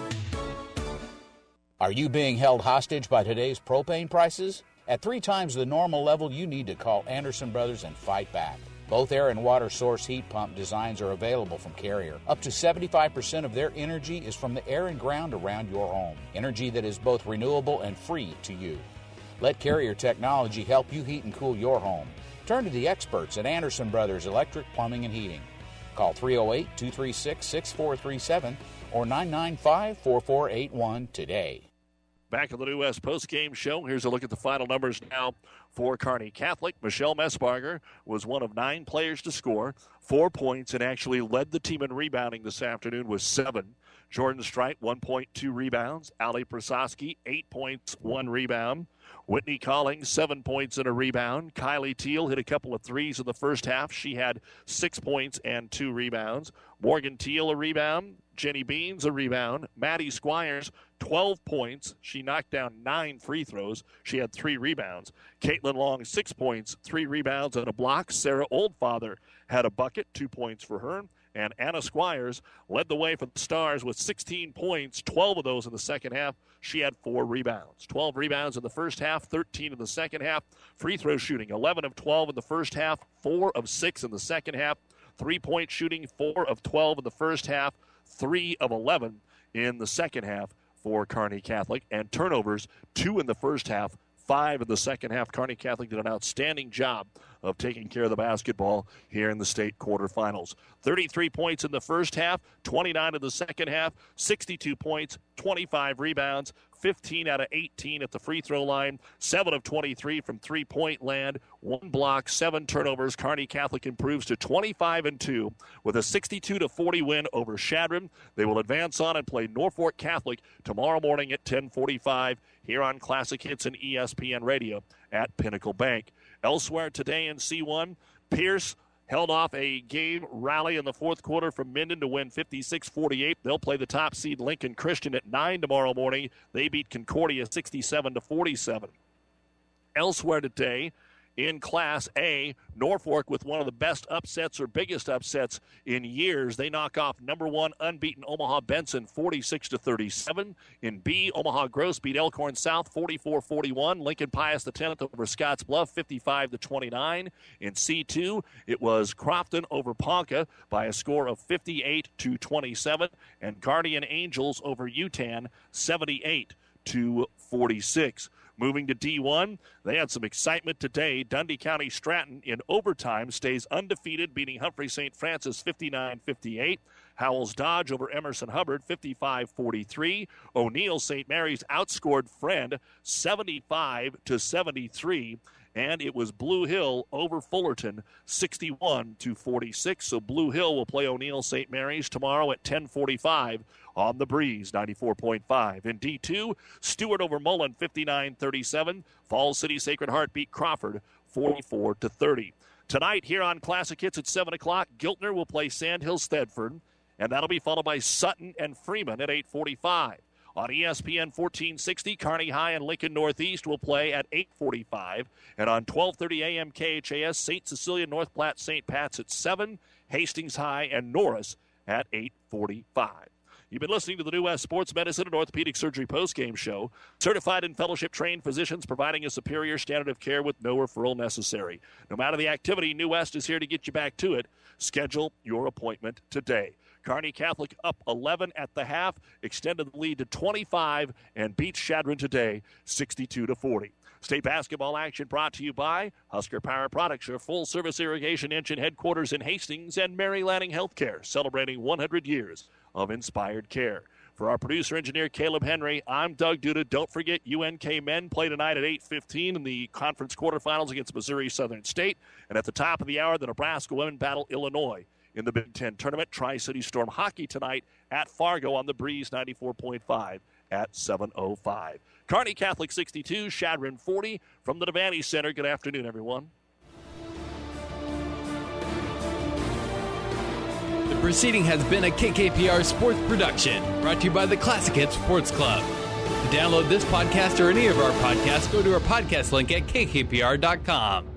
[SPEAKER 6] Are you being held hostage by today's propane prices? At 3 times the normal level, you need to call Anderson Brothers and fight back. Both air and water source heat pump designs are available from Carrier. Up to 75% of their energy is from the air and ground around your home. Energy that is both renewable and free to you. Let Carrier technology help you heat and cool your home. Turn to the experts at Anderson Brothers Electric, Plumbing, and Heating. Call 308-236-6437 or 995-4481 today.
[SPEAKER 1] Back in the New West postgame show, here's a look at the final numbers now for Kearney Catholic. Michelle Messbarger was one of 9 players to score 4 points and actually led the team in rebounding this afternoon with 7. Jordan Strite, 1.2 rebounds. Allie Prasowski, 8 points, 1 rebound. Whitney Collings, 7 points and a rebound. Kylie Teal hit a couple of threes in the first half. She had 6 points and 2 rebounds. Morgan Teal, a rebound. Jenny Beans, a rebound. Maddie Squires, 12 points. She knocked down 9 free throws. She had 3 rebounds. Caitlin Long, 6 points, 3 rebounds and a block. Sarah Oldfather had a bucket, 2 points for her. And Anna Squires led the way for the Stars with 16 points, 12 of those in the second half. She had 4 rebounds. 12 rebounds in the first half, 13 in the second half. Free throw shooting, 11 of 12 in the first half, 4 of 6 in the second half. 3-point shooting, 4 of 12 in the first half, 3 of 11 in the second half for Kearney Catholic. And turnovers, 2 in the first half, 5 in the second half. Kearney Catholic did an outstanding job of taking care of the basketball here in the state quarterfinals. 33 points in the first half, 29 in the second half, 62 points, 25 rebounds, 15 out of 18 at the free throw line, 7 of 23 from three-point land, 1 block, 7 turnovers. Kearney Catholic improves to 25-2 with a 62-40 win over Shadron. They will advance on and play Norfolk Catholic tomorrow morning at 10:45 here on Classic Hits and ESPN Radio at Pinnacle Bank. Elsewhere today in C1, Pierce held off a game rally in the fourth quarter from Minden to win 56-48. They'll play the top seed Lincoln Christian at 9 tomorrow morning. They beat Concordia 67-47. Elsewhere today, in Class A, Norfolk with one of the best upsets or biggest upsets in years. They knock off number 1 unbeaten Omaha Benson 46-37. In B, Omaha Gross beat Elkhorn South 44-41. Lincoln Pius X over Scotts Bluff 55-29. In C2, it was Crofton over Ponca by a score of 58-27. And Guardian Angels over Utan 78-46. Moving to D1, they had some excitement today. Dundee County Stratton in overtime stays undefeated, beating Humphrey St. Francis 59-58. Howells Dodge over Emerson Hubbard 55-43. O'Neill St. Mary's outscored Friend 75-73. And it was Blue Hill over Fullerton 61-46. So Blue Hill will play O'Neill St. Mary's tomorrow at 10:45 on the Breeze 94.5. In D2, Stewart over Mullen 59-37. Falls City Sacred Heart beat Crawford 44-30. Tonight here on Classic Hits at 7 o'clock, Giltner will play Sandhill Stedford, and that'll be followed by Sutton and Freeman at 8:45. On ESPN 1460, Kearney High and Lincoln Northeast will play at 8:45. And on 12:30 a.m. KHAS, St. Cecilia, North Platte, St. Pat's at 7, Hastings High and Norris at 8:45. You've been listening to the New West Sports Medicine and Orthopedic Surgery postgame show. Certified and fellowship-trained physicians providing a superior standard of care with no referral necessary. No matter the activity, New West is here to get you back to it. Schedule your appointment today. Kearney Catholic up 11 at the half, extended the lead to 25, and beat Shadron today 62-40. State basketball action brought to you by Husker Power Products, your full-service irrigation engine headquarters in Hastings, and Mary Lanning Healthcare, celebrating 100 years of inspired care. For our producer-engineer, Caleb Henry, I'm Doug Duda. Don't forget, UNK men play tonight at 8:15 in the conference quarterfinals against Missouri Southern State. And at the top of the hour, the Nebraska women battle Illinois in the Big Ten tournament. Tri-City Storm hockey tonight at Fargo on the Breeze 94.5 at 7:05. Kearney Catholic 62, Chadron 40 from the Devaney Center. Good afternoon, everyone.
[SPEAKER 14] The proceeding has been a KKPR sports production, brought to you by the Classic Hits Sports Club. To download this podcast or any of our podcasts, go to our podcast link at kkpr.com.